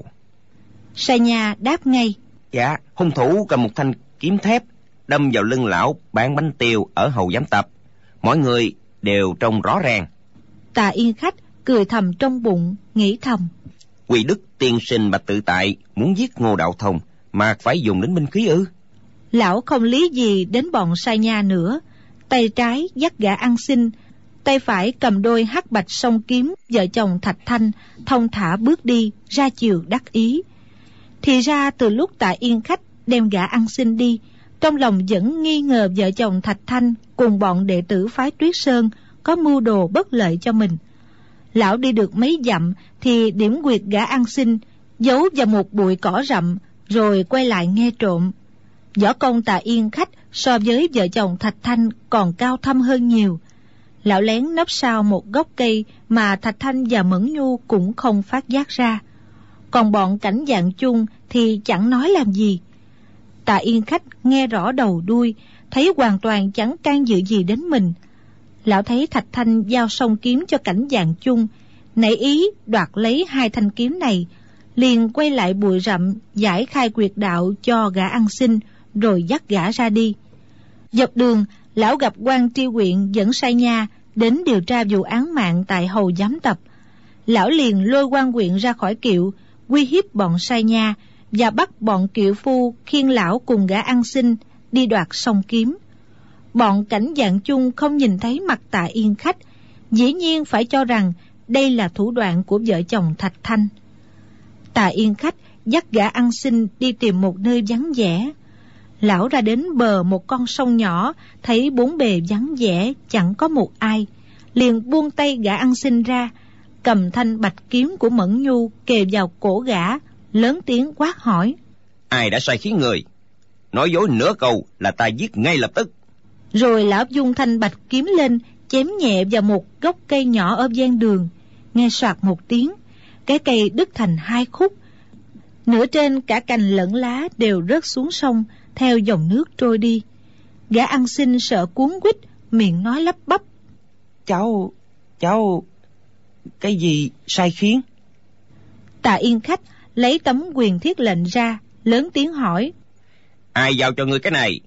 Sai nha đáp ngay: Dạ, hung thủ cầm một thanh kiếm thép đâm vào lưng lão bán bánh tiêu ở hầu giám tập. Mọi người đều trông rõ ràng. Tạ Yên Khách cười thầm trong bụng, nghĩ thầm: Quỳ Đức tiên sinh Bạch Tự Tại muốn giết Ngô Đạo Thông mà phải dùng đến binh khí ư? Lão không lý gì đến bọn sai nha nữa, tay trái dắt gã ăn xin, tay phải cầm đôi hắc bạch song kiếm. Vợ chồng Thạch Thanh thông thả bước đi ra chiều đắc ý. Thì ra từ lúc Tạ Yên Khách đem gã ăn xin đi, trong lòng vẫn nghi ngờ vợ chồng Thạch Thanh cùng bọn đệ tử phái Tuyết Sơn có mưu đồ bất lợi cho mình. Lão đi được mấy dặm thì điểm quyệt gã ăn xin, giấu vào một bụi cỏ rậm, rồi quay lại nghe trộm. Võ công Tạ Yên Khách so với vợ chồng Thạch Thanh còn cao thâm hơn nhiều. Lão lén nấp sau một gốc cây mà Thạch Thanh và Mẫn Nhu cũng không phát giác ra. Còn bọn Cảnh Dạng Chung thì chẳng nói làm gì. Tạ Yên Khách nghe rõ đầu đuôi, thấy hoàn toàn chẳng can dự gì đến mình. Lão thấy Thạch Thanh giao song kiếm cho Cảnh Dạng Chung, nảy ý đoạt lấy hai thanh kiếm này, liền quay lại bụi rậm giải khai quyệt đạo cho gã ăn xin, rồi dắt gã ra đi. Dọc đường, lão gặp quan tri huyện dẫn sai nha đến điều tra vụ án mạng tại hầu giám tập. Lão liền lôi quan huyện ra khỏi kiệu, uy hiếp bọn sai nha và bắt bọn kiệu phu khiêng lão cùng gã ăn xin đi đoạt song kiếm. Bọn Cảnh Dạng Chung không nhìn thấy mặt Tạ Yên Khách, dĩ nhiên phải cho rằng đây là thủ đoạn của vợ chồng Thạch Thanh. Tạ Yên Khách dắt gã ăn xin đi tìm một nơi vắng vẻ. Lão ra đến bờ một con sông nhỏ, thấy bốn bề vắng vẻ chẳng có một ai, liền buông tay gã ăn xin ra, cầm thanh bạch kiếm của Mẫn Nhu kề vào cổ gã, lớn tiếng quát hỏi: Ai đã sai khiến người? Nói dối nửa câu là ta giết ngay lập tức. Rồi lão dung thanh bạch kiếm lên, chém nhẹ vào một gốc cây nhỏ ở ven đường. Nghe soạt một tiếng, cái cây đứt thành hai khúc, nửa trên cả cành lẫn lá đều rớt xuống sông theo dòng nước trôi đi. Gã ăn xin sợ cuốn quýt, miệng nói lắp bắp: Cháu, cháu, cái gì sai khiến? Tạ Yên Khách lấy tấm quyền thiết lệnh ra, lớn tiếng hỏi: Ai giao cho ngươi cái này?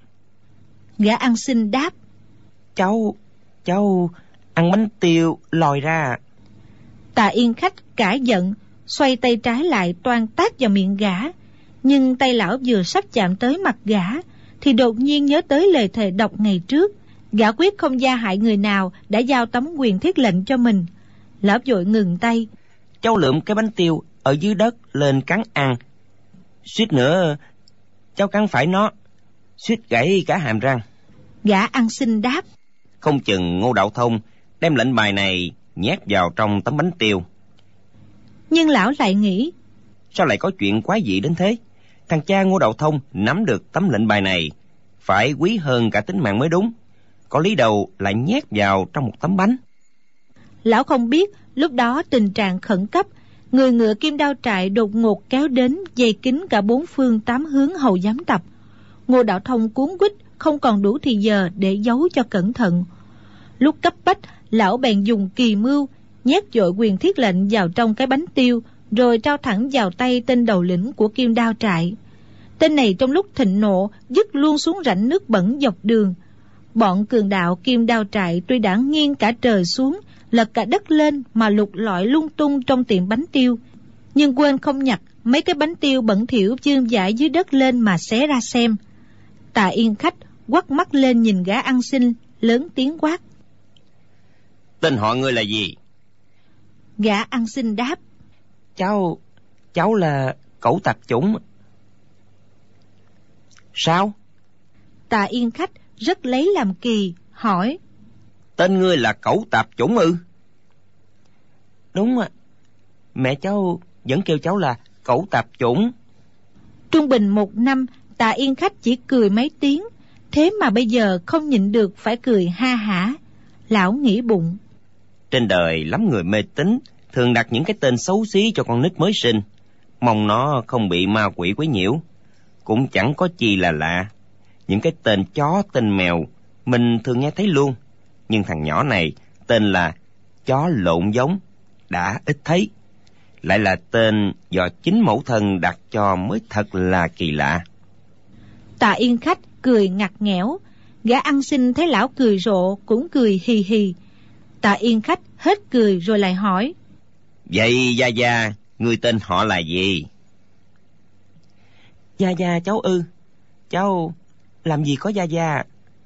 Gã ăn xin đáp: Cháu, cháu ăn bánh tiêu lòi ra. Tạ Yên Khách cả giận, xoay tay trái lại toan tát vào miệng gã. Nhưng tay lão vừa sắp chạm tới mặt gã thì đột nhiên nhớ tới lời thề độc ngày trước. Gã quyết không gia hại người nào đã giao tấm quyền thiết lệnh cho mình. Lão vội ngừng tay: Cháu lượm cái bánh tiêu ở dưới đất lên cắn ăn, suýt nữa cháu cắn phải nó, suýt gãy cả hàm răng. Gã ăn xin đáp: Không chừng Ngô Đạo Thông đem lệnh bài này nhét vào trong tấm bánh tiêu. Nhưng lão lại nghĩ: Sao lại có chuyện quái dị đến thế? Thằng cha Ngô Đạo Thông nắm được tấm lệnh bài này phải quý hơn cả tính mạng mới đúng. Có lý đầu lại nhét vào trong một tấm bánh. Lão không biết lúc đó tình trạng khẩn cấp, người ngựa Kim Đao Trại đột ngột kéo đến, dày kín cả bốn phương tám hướng hầu giám tập. Ngô Đạo Thông cuốn quýt, không còn đủ thì giờ để giấu cho cẩn thận. Lúc cấp bách, lão bèn dùng kỳ mưu nhét dội quyền thiết lệnh vào trong cái bánh tiêu, rồi trao thẳng vào tay tên đầu lĩnh của Kim Đao Trại. Tên này trong lúc thịnh nộ dứt luôn xuống rãnh nước bẩn dọc đường. Bọn cường đạo Kim Đao Trại tuy đã nghiêng cả trời xuống, lật cả đất lên mà lục lọi lung tung trong tiệm bánh tiêu, nhưng quên không nhặt mấy cái bánh tiêu bẩn thỉu vương vãi dưới đất lên mà xé ra xem. Tạ Yên Khách quắt mắt lên nhìn gã ăn xin, lớn tiếng quát: Tên họ ngươi là gì? Gã ăn xin đáp: Cháu, cháu là Cẩu Tạp Chủng. Sao? Tạ Yên Khách rất lấy làm kỳ, hỏi: Tên ngươi là Cẩu Tạp Chủng ư? Đúng ạ. Mẹ cháu vẫn kêu cháu là Cẩu Tạp Chủng. Trung bình một năm, Tạ Yên Khách chỉ cười mấy tiếng, Thế mà bây giờ không nhịn được phải cười ha hả. Lão nghĩ bụng, trên đời lắm người mê tín, thường đặt những cái tên xấu xí cho con nít mới sinh, mong nó không bị ma quỷ quấy nhiễu. Cũng chẳng có chi là lạ. Những cái tên chó, tên mèo mình thường nghe thấy luôn, nhưng thằng nhỏ này tên là chó lộn giống, đã ít thấy. Lại là tên do chính mẫu thân đặt cho mới thật là kỳ lạ. Tạ Yên Khách cười ngặt nghẽo. Gã ăn xin thấy lão cười rộ cũng cười hì hì. Tạ Yên Khách hết cười rồi lại hỏi, vậy Gia Gia, người tên họ là gì? Gia Gia cháu ư? Cháu làm gì có Gia Gia?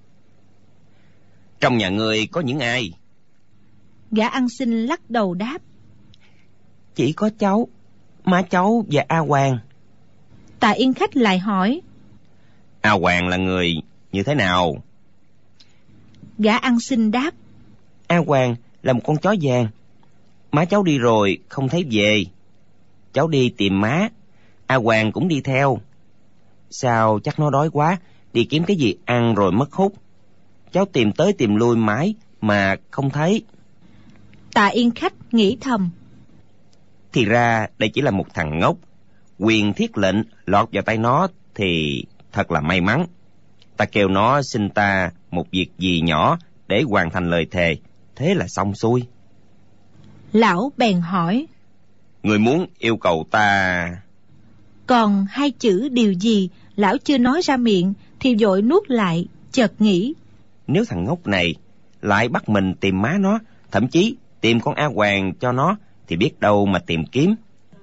Trong nhà ngươi có những ai? Gã ăn xin lắc đầu đáp, chỉ có cháu, má cháu và A Hoàng. Tạ Yên Khách lại hỏi, A Hoàng là người như thế nào? Gã ăn xin đáp, A Hoàng là một con chó vàng. Má cháu đi rồi không thấy về, cháu đi tìm má, A Hoàng cũng đi theo. Sao chắc nó đói quá, đi kiếm cái gì ăn rồi mất hút. Cháu tìm tới tìm lui mãi mà không thấy. Tạ Yên Khách nghĩ thầm, thì ra đây chỉ là một thằng ngốc. Quyền thiết lệnh lọt vào tay nó thì thật là may mắn. Ta kêu nó xin ta một việc gì nhỏ để hoàn thành lời thề, thế là xong xuôi. Lão bèn hỏi, người muốn yêu cầu ta? Còn hai chữ điều gì lão chưa nói ra miệng thì vội nuốt lại, chợt nghĩ, nếu thằng ngốc này lại bắt mình tìm má nó, thậm chí tìm con A Hoàng cho nó, thì biết đâu mà tìm kiếm.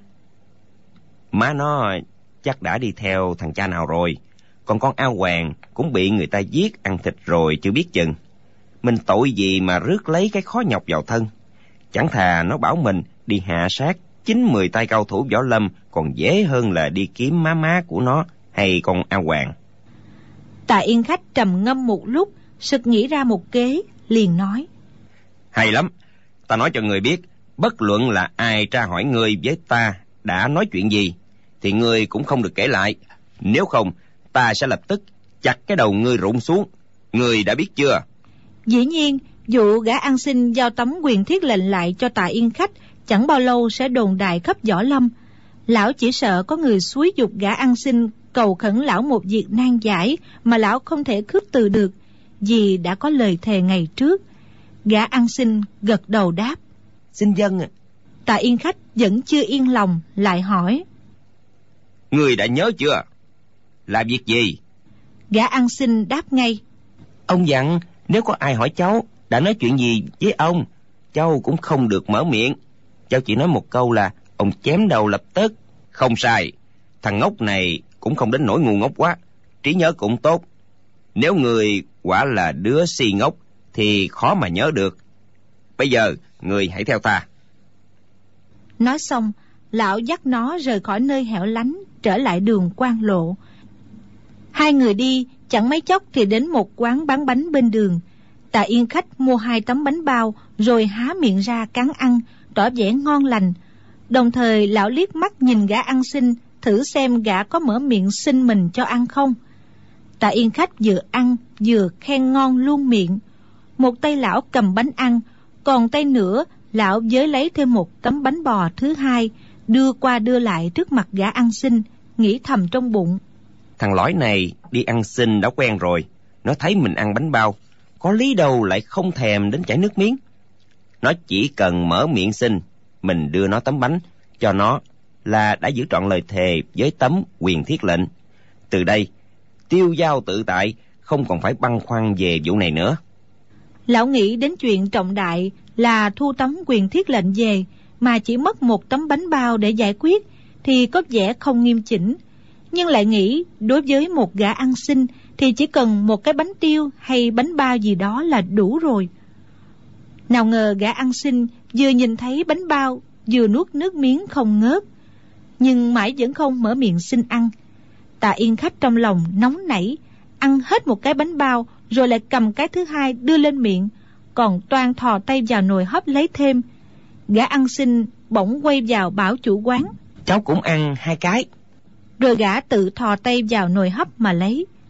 Má nó chắc đã đi theo thằng cha nào rồi, còn con A Hoàng cũng bị người ta giết ăn thịt rồi chưa biết chừng. Mình tội gì mà rước lấy cái khó nhọc vào thân. Chẳng thà nó bảo mình đi hạ sát chín mười tay cao thủ võ lâm còn dễ hơn là đi kiếm má má của nó hay con A Hoàng. Tạ Yên Khách trầm ngâm một lúc, sực nghĩ ra một kế, liền nói, hay lắm, ta nói cho người biết, bất luận là ai tra hỏi ngươi với ta đã nói chuyện gì, thì ngươi cũng không được kể lại. Nếu không, ta sẽ lập tức chặt cái đầu ngươi rụng xuống. Ngươi đã biết chưa? Dĩ nhiên, vụ gã ăn xin giao tấm quyền thiết lệnh lại cho Tạ Yên Khách chẳng bao lâu sẽ đồn đại khắp võ lâm. Lão chỉ sợ có người xúi giục gã ăn xin cầu khẩn lão một việc nan giải mà lão không thể khước từ được, vì đã có lời thề ngày trước. Gã ăn xin gật đầu đáp, xin vâng ạ. Tạ Yên Khách vẫn chưa yên lòng, lại hỏi, ngươi đã nhớ chưa? Là việc gì? Gã ăn xin đáp ngay, ông dặn nếu có ai hỏi cháu đã nói chuyện gì với ông, cháu cũng không được mở miệng. Cháu chỉ nói một câu là ông chém đầu lập tức. Không sai, thằng ngốc này cũng không đến nỗi ngu ngốc quá, trí nhớ cũng tốt. Nếu người quả là đứa si ngốc thì khó mà nhớ được. Bây giờ người hãy theo ta. Nói xong, lão dắt nó rời khỏi nơi hẻo lánh, trở lại đường quan lộ. Hai người đi chẳng mấy chốc thì đến một quán bán bánh bên đường. Tạ Yên Khách mua hai tấm bánh bao rồi há miệng ra cắn ăn, tỏ vẻ ngon lành. Đồng thời lão liếc mắt nhìn gã ăn xin, thử xem gã có mở miệng xin mình cho ăn không. Tạ Yên Khách vừa ăn vừa khen ngon luôn miệng. Một tay lão cầm bánh ăn, còn tay nữa lão giới lấy thêm một tấm bánh bò thứ hai, đưa qua đưa lại trước mặt gã ăn xin, nghĩ thầm trong bụng, thằng lõi này đi ăn xin đã quen rồi, nó thấy mình ăn bánh bao, có lý đâu lại không thèm đến chảy nước miếng. Nó chỉ cần mở miệng xin, mình đưa nó tấm bánh cho nó là đã giữ trọn lời thề với tấm quyền thiết lệnh. Từ đây tiêu dao tự tại, không còn phải băn khoăn về vụ này nữa. Lão nghĩ đến chuyện trọng đại là thu tấm quyền thiết lệnh về, mà chỉ mất một tấm bánh bao để giải quyết thì có vẻ không nghiêm chỉnh. Nhưng lại nghĩ đối với một gã ăn xin thì chỉ cần một cái bánh tiêu hay bánh bao gì đó là đủ rồi. Nào ngờ gã ăn xin vừa nhìn thấy bánh bao vừa nuốt nước miếng không ngớt, nhưng mãi vẫn không mở miệng xin ăn. Tạ Yên Khách trong lòng nóng nảy, ăn hết một cái bánh bao rồi lại cầm cái thứ hai đưa lên miệng, còn toan thò tay vào nồi hấp lấy thêm. Gã ăn xin bỗng quay vào bảo chủ quán, cháu cũng ăn hai cái. Rồi gã tự thò tay vào nồi hấp mà lấy.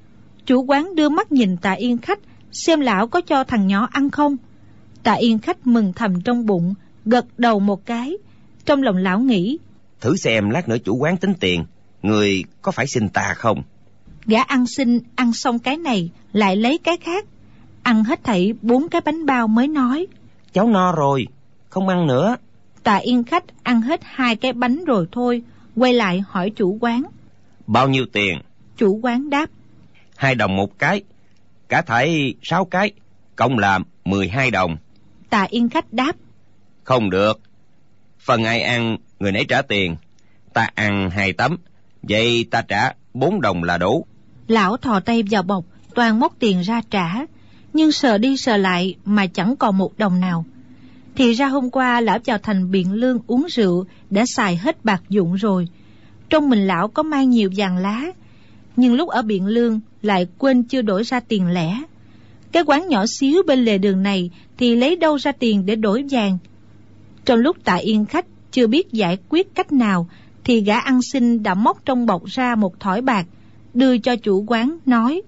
Chủ quán đưa mắt nhìn Tạ Yên Khách, xem lão có cho thằng nhỏ ăn không. Tạ Yên Khách mừng thầm trong bụng, gật đầu một cái. Trong lòng lão nghĩ, thử xem lát nữa chủ quán tính tiền, người có phải xin ta không? Gã ăn xin ăn xong cái này lại lấy cái khác, ăn hết thảy bốn cái bánh bao mới nói, cháu no rồi, không ăn nữa. Tạ Yên Khách ăn hết hai cái bánh rồi thôi, quay lại hỏi chủ quán, bao nhiêu tiền? Chủ quán đáp, hai đồng một cái, cả thảy sáu cái, cộng là mười hai đồng. Tạ Yên Khách đáp, không được, phần ai ăn người nấy trả tiền, ta ăn hai tấm, vậy ta trả bốn đồng là đủ. Lão thò tay vào bọc, toàn móc tiền ra trả, nhưng sờ đi sờ lại mà chẳng còn một đồng nào. Thì ra hôm qua lão vào thành Biện Lương uống rượu đã xài hết bạc dụng rồi. Trong mình lão có mang nhiều vàng lá, nhưng lúc ở Biện Lương lại quên chưa đổi ra tiền lẻ. Cái quán nhỏ xíu bên lề đường này thì lấy đâu ra tiền để đổi vàng. Trong lúc Tạ Yên Khách chưa biết giải quyết cách nào, thì gã ăn xin đã móc trong bọc ra một thỏi bạc, đưa cho chủ quán nói,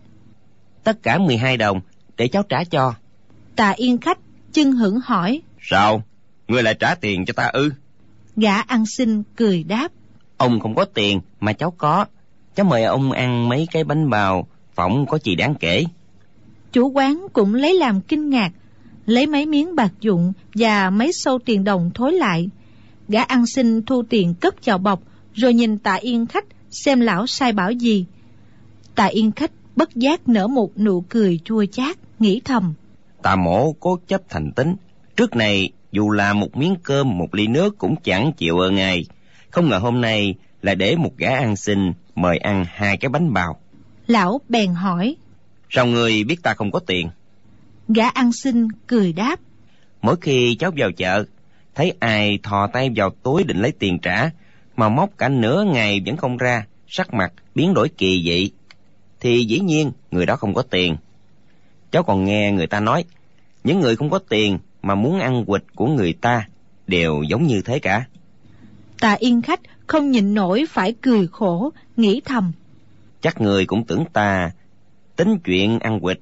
tất cả mười hai đồng, để cháu trả cho. Tạ Yên Khách chưng hửng hỏi, sao, ngươi lại trả tiền cho ta ư? Gã ăn xin cười đáp, ông không có tiền mà cháu có, cháu mời ông ăn mấy cái bánh bào, phỏng có gì đáng kể. Chủ quán cũng lấy làm kinh ngạc, lấy mấy miếng bạc dụng và mấy xâu tiền đồng thối lại. Gã ăn xin thu tiền cất vào bọc, rồi nhìn Tạ Yên Khách xem lão sai bảo gì. Tạ Yên Khách bất giác nở một nụ cười chua chát, nghĩ thầm, Tạ mổ cố chấp thành tính, trước này dù là một miếng cơm một ly nước cũng chẳng chịu ở ngày, không ngờ hôm nay lại để một gã ăn xin mời ăn hai cái bánh bào. Lão bèn hỏi, sao ngươi biết ta không có tiền? Gã ăn xin cười đáp, mỗi khi cháu vào chợ, thấy ai thò tay vào túi định lấy tiền trả, mà móc cả nửa ngày vẫn không ra, sắc mặt biến đổi kỳ dị, thì dĩ nhiên người đó không có tiền. Cháu còn nghe người ta nói, những người không có tiền mà muốn ăn quỵt của người ta đều giống như thế cả. Tạ Yên Khách không nhịn nổi phải cười khổ, nghĩ thầm, chắc người cũng tưởng ta tính chuyện ăn quỵt.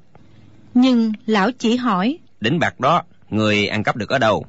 Nhưng lão chỉ hỏi, đỉnh bạc đó người ăn cắp được ở đâu?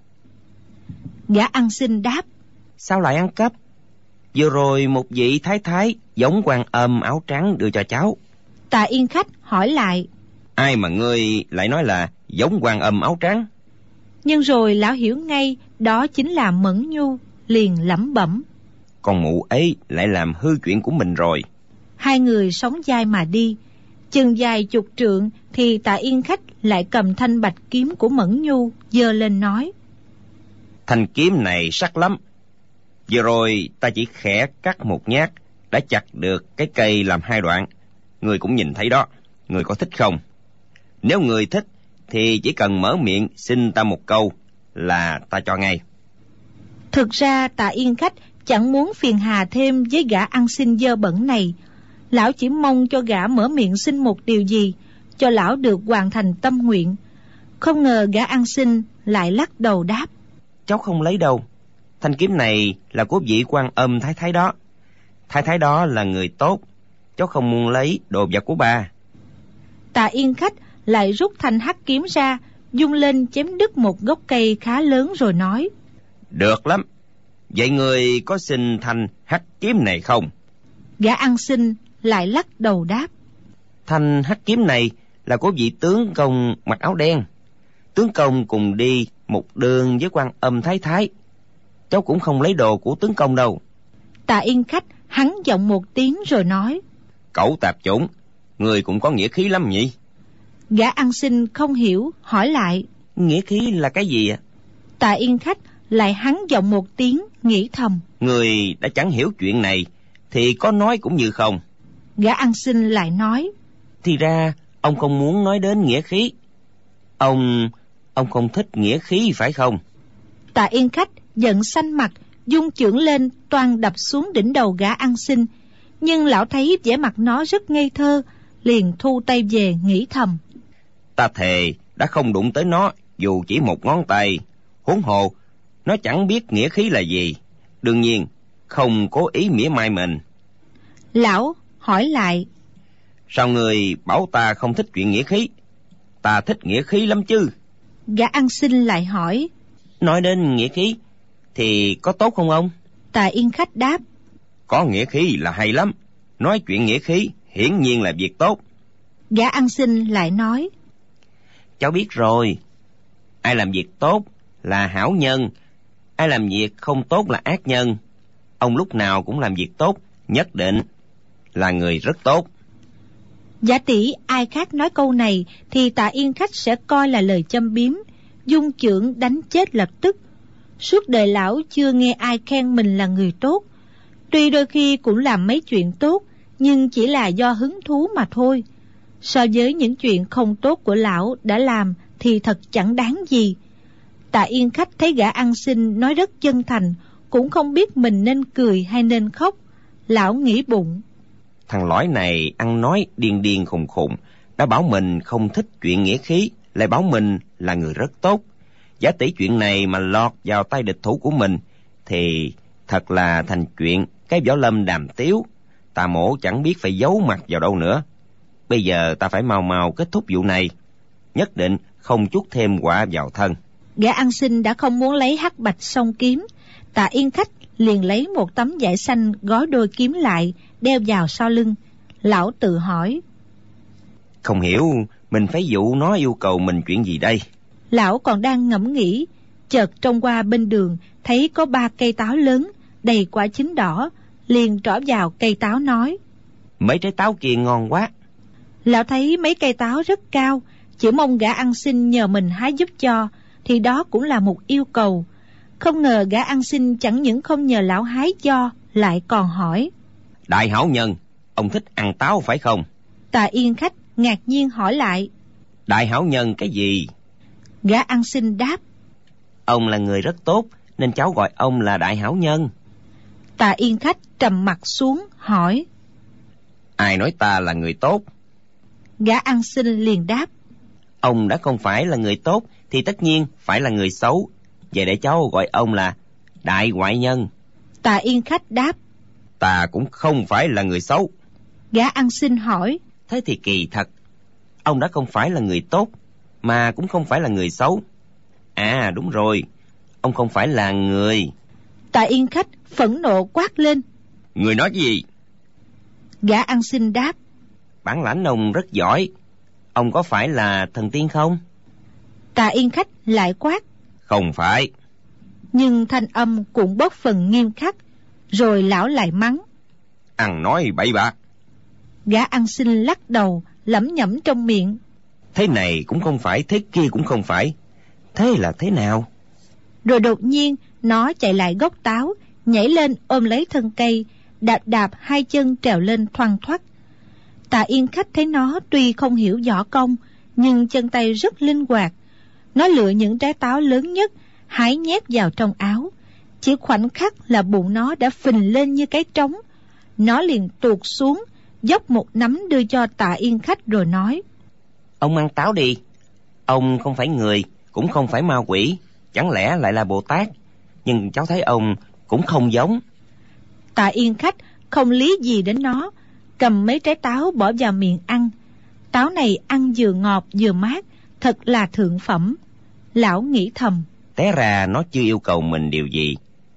Gã ăn xin đáp, sao lại ăn cắp? Vừa rồi một vị thái thái giống Quan Âm áo trắng đưa cho cháu. Tạ Yên Khách hỏi lại, ai mà ngươi lại nói là giống Quan Âm áo trắng? Nhưng rồi lão hiểu ngay đó chính là Mẫn Nhu, liền lẩm bẩm, con mụ ấy lại làm hư chuyện của mình rồi. Hai người sóng vai mà đi, chừng dài chục trượng thì Tạ Yên Khách lại cầm thanh bạch kiếm của Mẫn Nhu giơ lên nói, thanh kiếm này sắc lắm, vừa rồi ta chỉ khẽ cắt một nhát đã chặt được cái cây làm hai đoạn, người cũng nhìn thấy đó, người có thích không? Nếu người thích thì chỉ cần mở miệng xin ta một câu là ta cho ngay. Thực ra Tạ Yên Khách chẳng muốn phiền hà thêm với gã ăn xin dơ bẩn này. Lão chỉ mong cho gã mở miệng xin một điều gì, cho lão được hoàn thành tâm nguyện. Không ngờ gã ăn xin lại lắc đầu đáp, cháu không lấy đâu, thanh kiếm này là của vị Quan Âm thái thái đó. Thái thái đó là người tốt, cháu không muốn lấy đồ vật của bà. Tạ Yên Khách lại rút thanh hắc kiếm ra, dung lên chém đứt một gốc cây khá lớn rồi nói, được lắm, vậy người có xin thanh hắc kiếm này không? Gã ăn xin lại lắc đầu đáp, thanh hắc kiếm này là của vị tướng công mặc áo đen. Tướng công cùng đi một đường với Quan Âm thái thái, cháu cũng không lấy đồ của tướng công đâu. Tạ Yên Khách hắn giọng một tiếng rồi nói, cẩu tạp chủng, người cũng có nghĩa khí lắm nhỉ? Gã ăn xin không hiểu, hỏi lại, nghĩa khí là cái gì ạ? Tạ Yên Khách lại hắn giọng một tiếng, nghĩ thầm, người đã chẳng hiểu chuyện này thì có nói cũng như không. Gã ăn xin lại nói, thì ra ông không muốn nói đến nghĩa khí, ông ông không thích nghĩa khí phải không? Tạ Yên Khách giận xanh mặt, dung chưởng lên toan đập xuống đỉnh đầu gã ăn xin, nhưng lão thấy vẻ mặt nó rất ngây thơ, liền thu tay về, nghĩ thầm, ta thề đã không đụng tới nó dù chỉ một ngón tay, huống hồ nó chẳng biết nghĩa khí là gì, đương nhiên không cố ý mỉa mai mình. Lão hỏi lại, Sao người bảo ta không thích chuyện nghĩa khí? Ta thích nghĩa khí lắm chứ. Gã ăn xin lại hỏi. Nói đến nghĩa khí thì có tốt không ông? Tạ Yên Khách đáp. Có nghĩa khí là hay lắm. Nói chuyện nghĩa khí hiển nhiên là việc tốt. Gã ăn xin lại nói. Cháu biết rồi. Ai làm việc tốt là hảo nhân, ai làm việc không tốt là ác nhân. Ông lúc nào cũng làm việc tốt, nhất định là người rất tốt. Giả tỷ ai khác nói câu này thì Tạ Yên Khách sẽ coi là lời châm biếm, dung chưởng đánh chết lập tức. Suốt đời lão chưa nghe ai khen mình là người tốt. Tuy đôi khi cũng làm mấy chuyện tốt, nhưng chỉ là do hứng thú mà thôi. So với những chuyện không tốt của lão đã làm thì thật chẳng đáng gì. Tạ Yên Khách thấy gã ăn xin nói rất chân thành, cũng không biết mình nên cười hay nên khóc. Lão nghĩ bụng, thằng lõi này ăn nói điên điên khùng khùng, đã bảo mình không thích chuyện nghĩa khí, lại bảo mình là người rất tốt. Giả tỷ chuyện này mà lọt vào tay địch thủ của mình thì thật là thành chuyện cái võ lâm đàm tiếu. Tạ Mỗ chẳng biết phải giấu mặt vào đâu nữa. Bây giờ ta phải mau mau kết thúc vụ này, nhất định không chuốc thêm quả vào thân. Gã ăn xin đã không muốn lấy hắc bạch song kiếm. Tạ Yên Khách liền lấy một tấm vải xanh gói đôi kiếm lại, đeo vào sau lưng. Lão tự hỏi, không hiểu mình phải dụ nó yêu cầu mình chuyện gì đây. Lão còn đang ngẫm nghĩ, chợt trông qua bên đường thấy có ba cây táo lớn đầy quả chín đỏ, liền trỏ vào cây táo nói, mấy trái táo kia ngon quá. Lão thấy mấy cây táo rất cao, chỉ mong gã ăn xin nhờ mình hái giúp cho, thì đó cũng là một yêu cầu. Không ngờ gã ăn xin chẳng những không nhờ lão hái cho, lại còn hỏi, đại hảo nhân, ông thích ăn táo phải không? Tạ Yên Khách ngạc nhiên hỏi lại, đại hảo nhân cái gì? Gã ăn xin đáp, ông là người rất tốt nên cháu gọi ông là đại hảo nhân. Tạ Yên Khách trầm mặt xuống hỏi, ai nói ta là người tốt? Gã ăn xin liền đáp, ông đã không phải là người tốt thì tất nhiên phải là người xấu. Vậy để cháu gọi ông là đại hoại nhân. Tạ Yên Khách đáp, ta cũng không phải là người xấu. Gã ăn xin hỏi, thế thì kỳ thật, ông đã không phải là người tốt mà cũng không phải là người xấu. À đúng rồi, ông không phải là người. Tạ Yên Khách phẫn nộ quát lên, người nói gì? Gã ăn xin đáp, bản lãnh ông rất giỏi. Ông có phải là thần tiên không? Tạ Yên Khách lại quát, không phải. Nhưng thanh âm cũng bớt phần nghiêm khắc. Rồi lão lại mắng, ăn nói bậy bạ. Gã ăn xin lắc đầu, lẩm nhẩm trong miệng, thế này cũng không phải, thế kia cũng không phải, thế là thế nào? Rồi đột nhiên nó chạy lại gốc táo, nhảy lên ôm lấy thân cây, đạp đạp hai chân trèo lên thoăn thoắt. Tạ Yên Khách thấy nó tuy không hiểu võ công, nhưng chân tay rất linh hoạt. Nó lựa những trái táo lớn nhất, hái nhét vào trong áo. Chỉ khoảnh khắc là bụng nó đã phình lên như cái trống. Nó liền tuột xuống, dốc một nắm đưa cho Tạ Yên Khách rồi nói, ông ăn táo đi. Ông không phải người, cũng không phải ma quỷ, chẳng lẽ lại là Bồ Tát? Nhưng cháu thấy ông cũng không giống. Tạ Yên Khách không lý gì đến nó, cầm mấy trái táo bỏ vào miệng ăn. Táo này ăn vừa ngọt vừa mát, thật là thượng phẩm. Lão nghĩ thầm, té ra nó chưa yêu cầu mình điều gì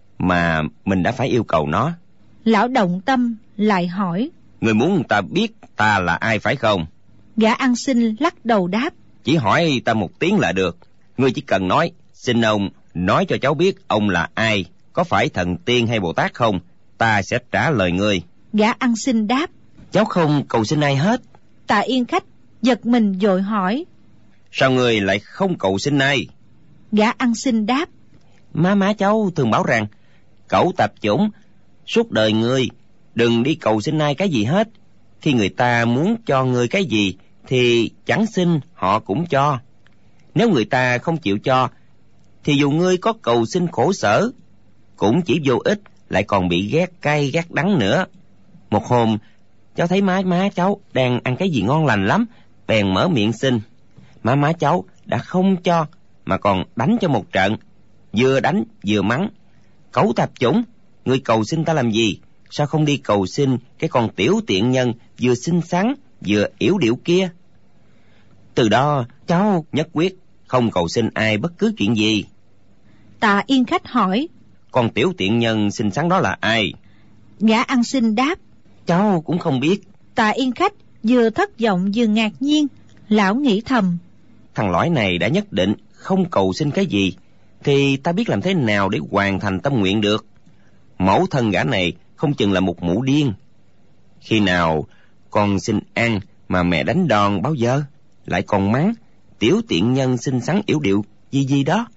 mà mình đã phải yêu cầu nó. Lão động tâm lại hỏi, người muốn ta biết ta là ai phải không? Gã ăn xin lắc đầu đáp, chỉ hỏi ta một tiếng là được. Ngươi chỉ cần nói, xin ông nói cho cháu biết ông là ai, có phải thần tiên hay Bồ Tát không, ta sẽ trả lời ngươi. Gã ăn xin đáp, cháu không cầu xin ai hết. Tạ Yên Khách giật mình vội hỏi, sao ngươi lại không cầu xin ai? Gã ăn xin đáp, má má cháu thường bảo rằng, cẩu tạp chủng, suốt đời ngươi đừng đi cầu xin ai cái gì hết. Khi người ta muốn cho ngươi cái gì thì chẳng xin họ cũng cho. Nếu người ta không chịu cho thì dù ngươi có cầu xin khổ sở cũng chỉ vô ích, lại còn bị ghét cay ghét đắng nữa. Một hôm cháu thấy má má cháu đang ăn cái gì ngon lành lắm, bèn mở miệng xin. Má má cháu đã không cho mà còn đánh cho một trận, vừa đánh vừa mắng, cẩu tạp chủng, ngươi cầu xin ta làm gì? Sao không đi cầu xin cái con tiểu tiện nhân vừa xinh xắn vừa yểu điệu kia. Từ đó cháu nhất quyết không cầu xin ai bất cứ chuyện gì. Tạ Yên Khách hỏi: Con tiểu tiện nhân xinh xắn đó là ai? Gã ăn xin đáp: Cháu cũng không biết. Tạ Yên Khách vừa thất vọng vừa ngạc nhiên. Lão nghĩ thầm: Thằng lõi này đã nhất định không cầu xin cái gì, thì ta biết làm thế nào để hoàn thành tâm nguyện được. Mẫu thân gã này không chừng là một mụ điên. Khi nào con xin ăn mà mẹ đánh đòn bao giờ, lại còn mắng tiểu tiện nhân xinh xắn yểu điệu gì gì đó.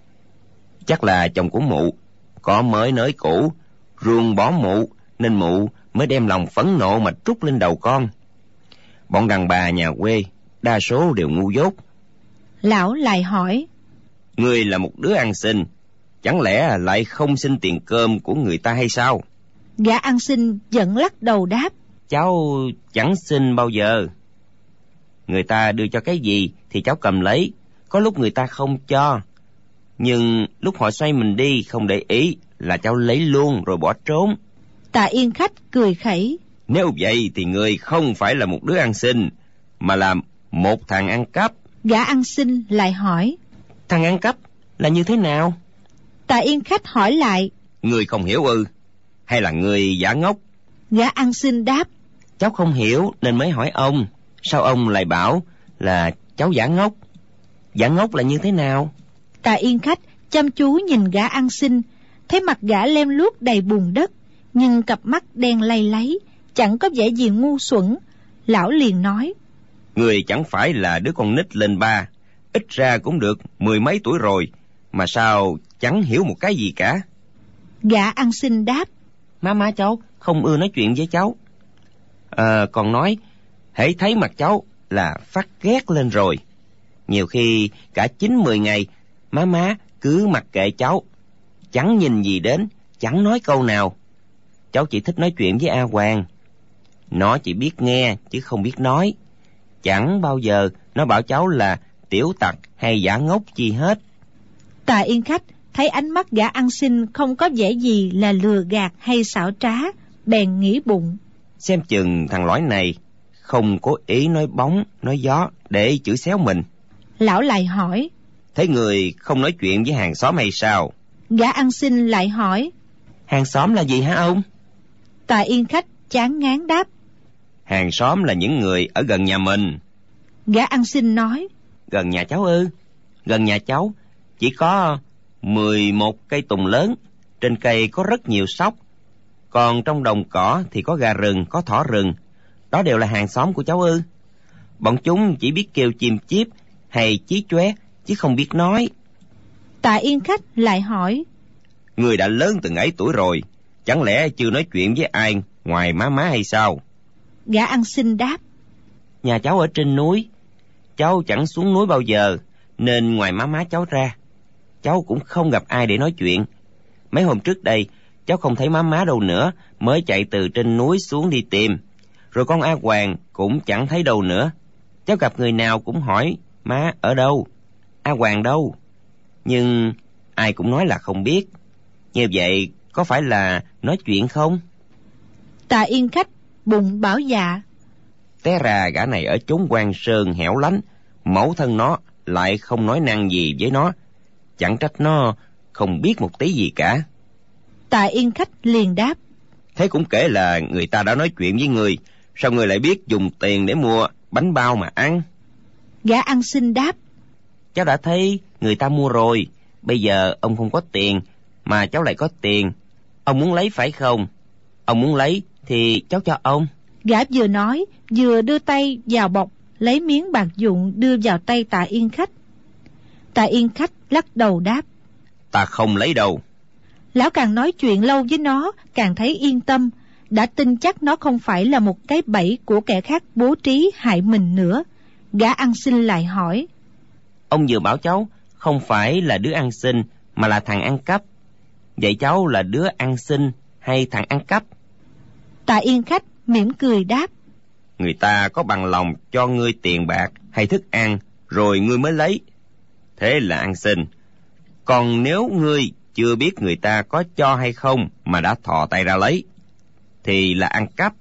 Chắc là chồng của mụ có mới nới cũ, ruồng bỏ mụ, nên mụ mới đem lòng phẫn nộ mà trút lên đầu con. Bọn đàn bà nhà quê đa số đều ngu dốt. Lão lại hỏi: Ngươi là một đứa ăn xin, chẳng lẽ lại không xin tiền cơm của người ta hay sao? Gã ăn xin vẫn lắc đầu đáp: Cháu chẳng xin bao giờ. Người ta đưa cho cái gì thì cháu cầm lấy, có lúc người ta không cho, nhưng lúc họ xoay mình đi không để ý là cháu lấy luôn rồi bỏ trốn. Tạ Yên Khách cười khẩy: Nếu vậy thì ngươi không phải là một đứa ăn xin, mà là một thằng ăn cắp. Gã ăn xin lại hỏi: Thằng ăn cắp là như thế nào? Tạ Yên Khách hỏi lại: Ngươi không hiểu ư? Hay là ngươi giả ngốc? Gã ăn xin đáp: Cháu không hiểu nên mới hỏi ông. Sao ông lại bảo là cháu giả ngốc? Giả ngốc là như thế nào? Tạ Yên Khách chăm chú nhìn gã ăn xin, thấy mặt gã lem luốc đầy bùn đất, nhưng cặp mắt đen lay láy, chẳng có vẻ gì ngu xuẩn. Lão liền nói: Người chẳng phải là đứa con nít lên ba, ít ra cũng được mười mấy tuổi rồi, mà sao chẳng hiểu một cái gì cả? Gã ăn xin đáp: Má má cháu không ưa nói chuyện với cháu. À, còn nói hễ thấy mặt cháu là phát ghét lên rồi. Nhiều khi cả chín mười ngày má má cứ mặc kệ cháu, chẳng nhìn gì đến, chẳng nói câu nào. Cháu chỉ thích nói chuyện với A Hoàng. Nó chỉ biết nghe chứ không biết nói. Chẳng bao giờ nó bảo cháu là tiểu tặc hay giả ngốc chi hết. Tạ Yên Khách thấy ánh mắt gã ăn xin không có vẻ gì là lừa gạt hay xảo trá, bèn nghĩ bụng: Xem chừng thằng lõi này không cố ý nói bóng nói gió để chửi xéo mình. Lão lại hỏi: Thế người không nói chuyện với hàng xóm hay sao? Gã ăn xin lại hỏi: Hàng xóm là gì hả ông? Tạ Yên Khách chán ngán đáp: Hàng xóm là những người ở gần nhà mình. Gã ăn xin nói: Gần nhà cháu ư? Gần nhà cháu chỉ có mười một cây tùng lớn, trên cây có rất nhiều sóc. Còn trong đồng cỏ thì có gà rừng, có thỏ rừng. Đó đều là hàng xóm của cháu ư? Bọn chúng chỉ biết kêu chim chíp hay chí chóe, chứ không biết nói. Tạ Yên Khách lại hỏi: Người đã lớn từng ấy tuổi rồi, chẳng lẽ chưa nói chuyện với ai ngoài má má hay sao? Gã ăn xin đáp: Nhà cháu ở trên núi, cháu chẳng xuống núi bao giờ, nên ngoài má má cháu ra, cháu cũng không gặp ai để nói chuyện. Mấy hôm trước đây, cháu không thấy má má đâu nữa, mới chạy từ trên núi xuống đi tìm. Rồi con A Hoàng cũng chẳng thấy đâu nữa. Cháu gặp người nào cũng hỏi má ở đâu, A Hoàng đâu, nhưng ai cũng nói là không biết. Như vậy có phải là nói chuyện không? Tạ Yên Khách bụng bảo dạ. Té ra gã này ở chốn hoang sơn hẻo lánh, mẫu thân nó lại không nói năng gì với nó, chẳng trách nó không biết một tí gì cả. Tạ Yên Khách liền đáp: Thế cũng kể là người ta đã nói chuyện với người, sao người lại biết dùng tiền để mua bánh bao mà ăn? Gã ăn xin đáp: Cháu đã thấy người ta mua rồi, bây giờ ông không có tiền, mà cháu lại có tiền. Ông muốn lấy phải không? Ông muốn lấy thì cháu cho ông. Gã vừa nói vừa đưa tay vào bọc, lấy miếng bạc vụn đưa vào tay Tạ Yên Khách. Tạ Yên Khách lắc đầu đáp: Ta không lấy đâu. Lão càng nói chuyện lâu với nó, càng thấy yên tâm, đã tin chắc nó không phải là một cái bẫy của kẻ khác bố trí hại mình nữa. Gã ăn xin lại hỏi: Ông vừa bảo cháu không phải là đứa ăn xin, mà là thằng ăn cắp. Vậy cháu là đứa ăn xin hay thằng ăn cắp? Tạ Yên Khách mỉm cười đáp: Người ta có bằng lòng cho ngươi tiền bạc hay thức ăn, rồi ngươi mới lấy, thế là ăn xin. Còn nếu ngươi chưa biết người ta có cho hay không mà đã thò tay ra lấy, thì là ăn cắp.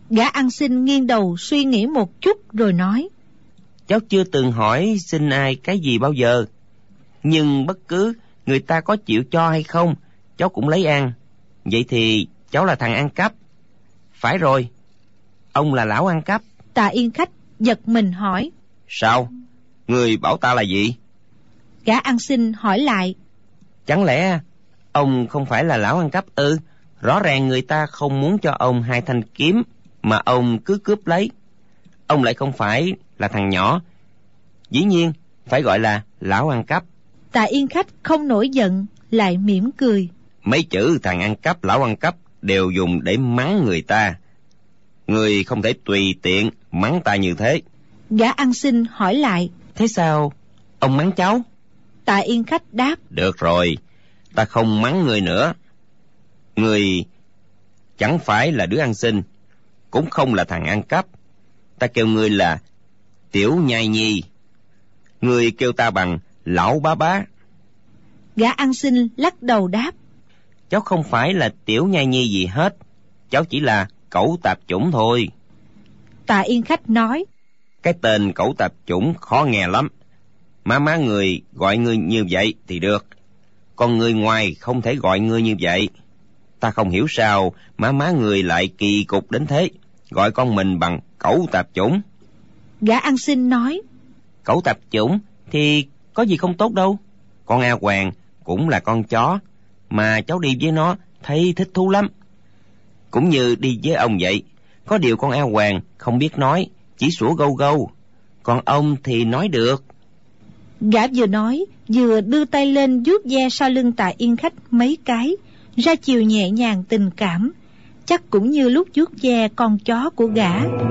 Gã ăn xin nghiêng đầu suy nghĩ một chút rồi nói: Cháu chưa từng hỏi xin ai cái gì bao giờ, nhưng bất cứ người ta có chịu cho hay không, cháu cũng lấy ăn. Vậy thì cháu là thằng ăn cắp. Phải rồi, ông là lão ăn cắp. Tạ Yên Khách giật mình hỏi: Sao? Người bảo ta là gì? Gã ăn xin hỏi lại: Chẳng lẽ ông không phải là lão ăn cắp ư? Rõ ràng người ta không muốn cho ông hai thanh kiếm mà ông cứ cướp lấy. Ông lại không phải là thằng nhỏ, dĩ nhiên phải gọi là lão ăn cắp. Tạ Yên Khách không nổi giận, lại mỉm cười. Mấy chữ thằng ăn cắp, lão ăn cắp đều dùng để mắng người ta. Người không thể tùy tiện mắng ta như thế. Gã ăn xin hỏi lại: Thế sao ông mắng cháu? Tạ Yên Khách đáp: Được rồi, ta không mắng người nữa. Người chẳng phải là đứa ăn xin, cũng không là thằng ăn cắp. Ta kêu người là Tiểu Nhai Nhi. Người kêu ta bằng lão bá bá. Gã ăn xin lắc đầu đáp: Cháu không phải là Tiểu Nhai Nhi gì hết, cháu chỉ là Cẩu Tạp Chủng thôi. Tạ Yên Khách nói: Cái tên Cẩu Tạp Chủng khó nghe lắm. Má má người gọi ngươi như vậy thì được, còn người ngoài không thể gọi ngươi như vậy. Ta không hiểu sao má má người lại kỳ cục đến thế, gọi con mình bằng Cẩu Tạp Chủng. Gã ăn xin nói: Cẩu Tạp Chủng thì có gì không tốt đâu. Con A Hoàng cũng là con chó, mà cháu đi với nó thấy thích thú lắm. Cũng như đi với ông vậy. Có điều con A Hoàng không biết nói, chỉ sủa gâu gâu. Còn ông thì nói được. Gã vừa nói vừa đưa tay lên vuốt ve sau lưng Tạ Yên Khách mấy cái, ra chiều nhẹ nhàng tình cảm, chắc cũng như lúc vuốt ve con chó của gã.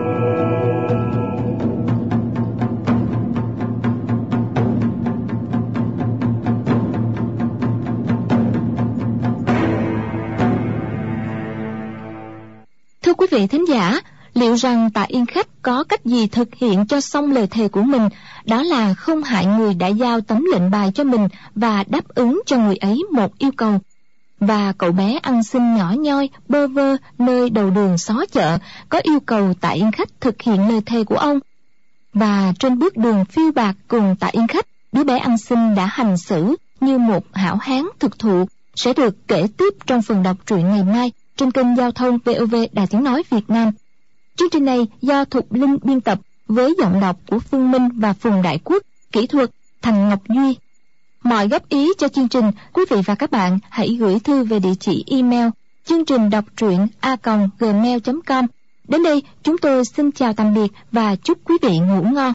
Thưa quý vị thính giả, liệu rằng Tạ Yên Khách có cách gì thực hiện cho xong lời thề của mình, đó là không hại người đã giao tấm lệnh bài cho mình và đáp ứng cho người ấy một yêu cầu. Và cậu bé ăn xin nhỏ nhoi bơ vơ nơi đầu đường xó chợ có yêu cầu Tạ Yên Khách thực hiện lời thề của ông. Và trên bước đường phiêu bạt cùng Tạ Yên Khách, đứa bé ăn xin đã hành xử như một hảo hán thực thụ, sẽ được kể tiếp trong phần đọc truyện ngày mai trên kênh Giao thông vê o vê Đài Tiếng Nói Việt Nam. Chương trình này do Thục Linh biên tập với giọng đọc của Phương Minh và Phùng Đại Quốc, kỹ thuật Thành Ngọc Duy. Mọi góp ý cho chương trình, quý vị và các bạn hãy gửi thư về địa chỉ email chương trình đọc truyện a còng gmail chấm com. Đến đây chúng tôi xin chào tạm biệt và chúc quý vị ngủ ngon.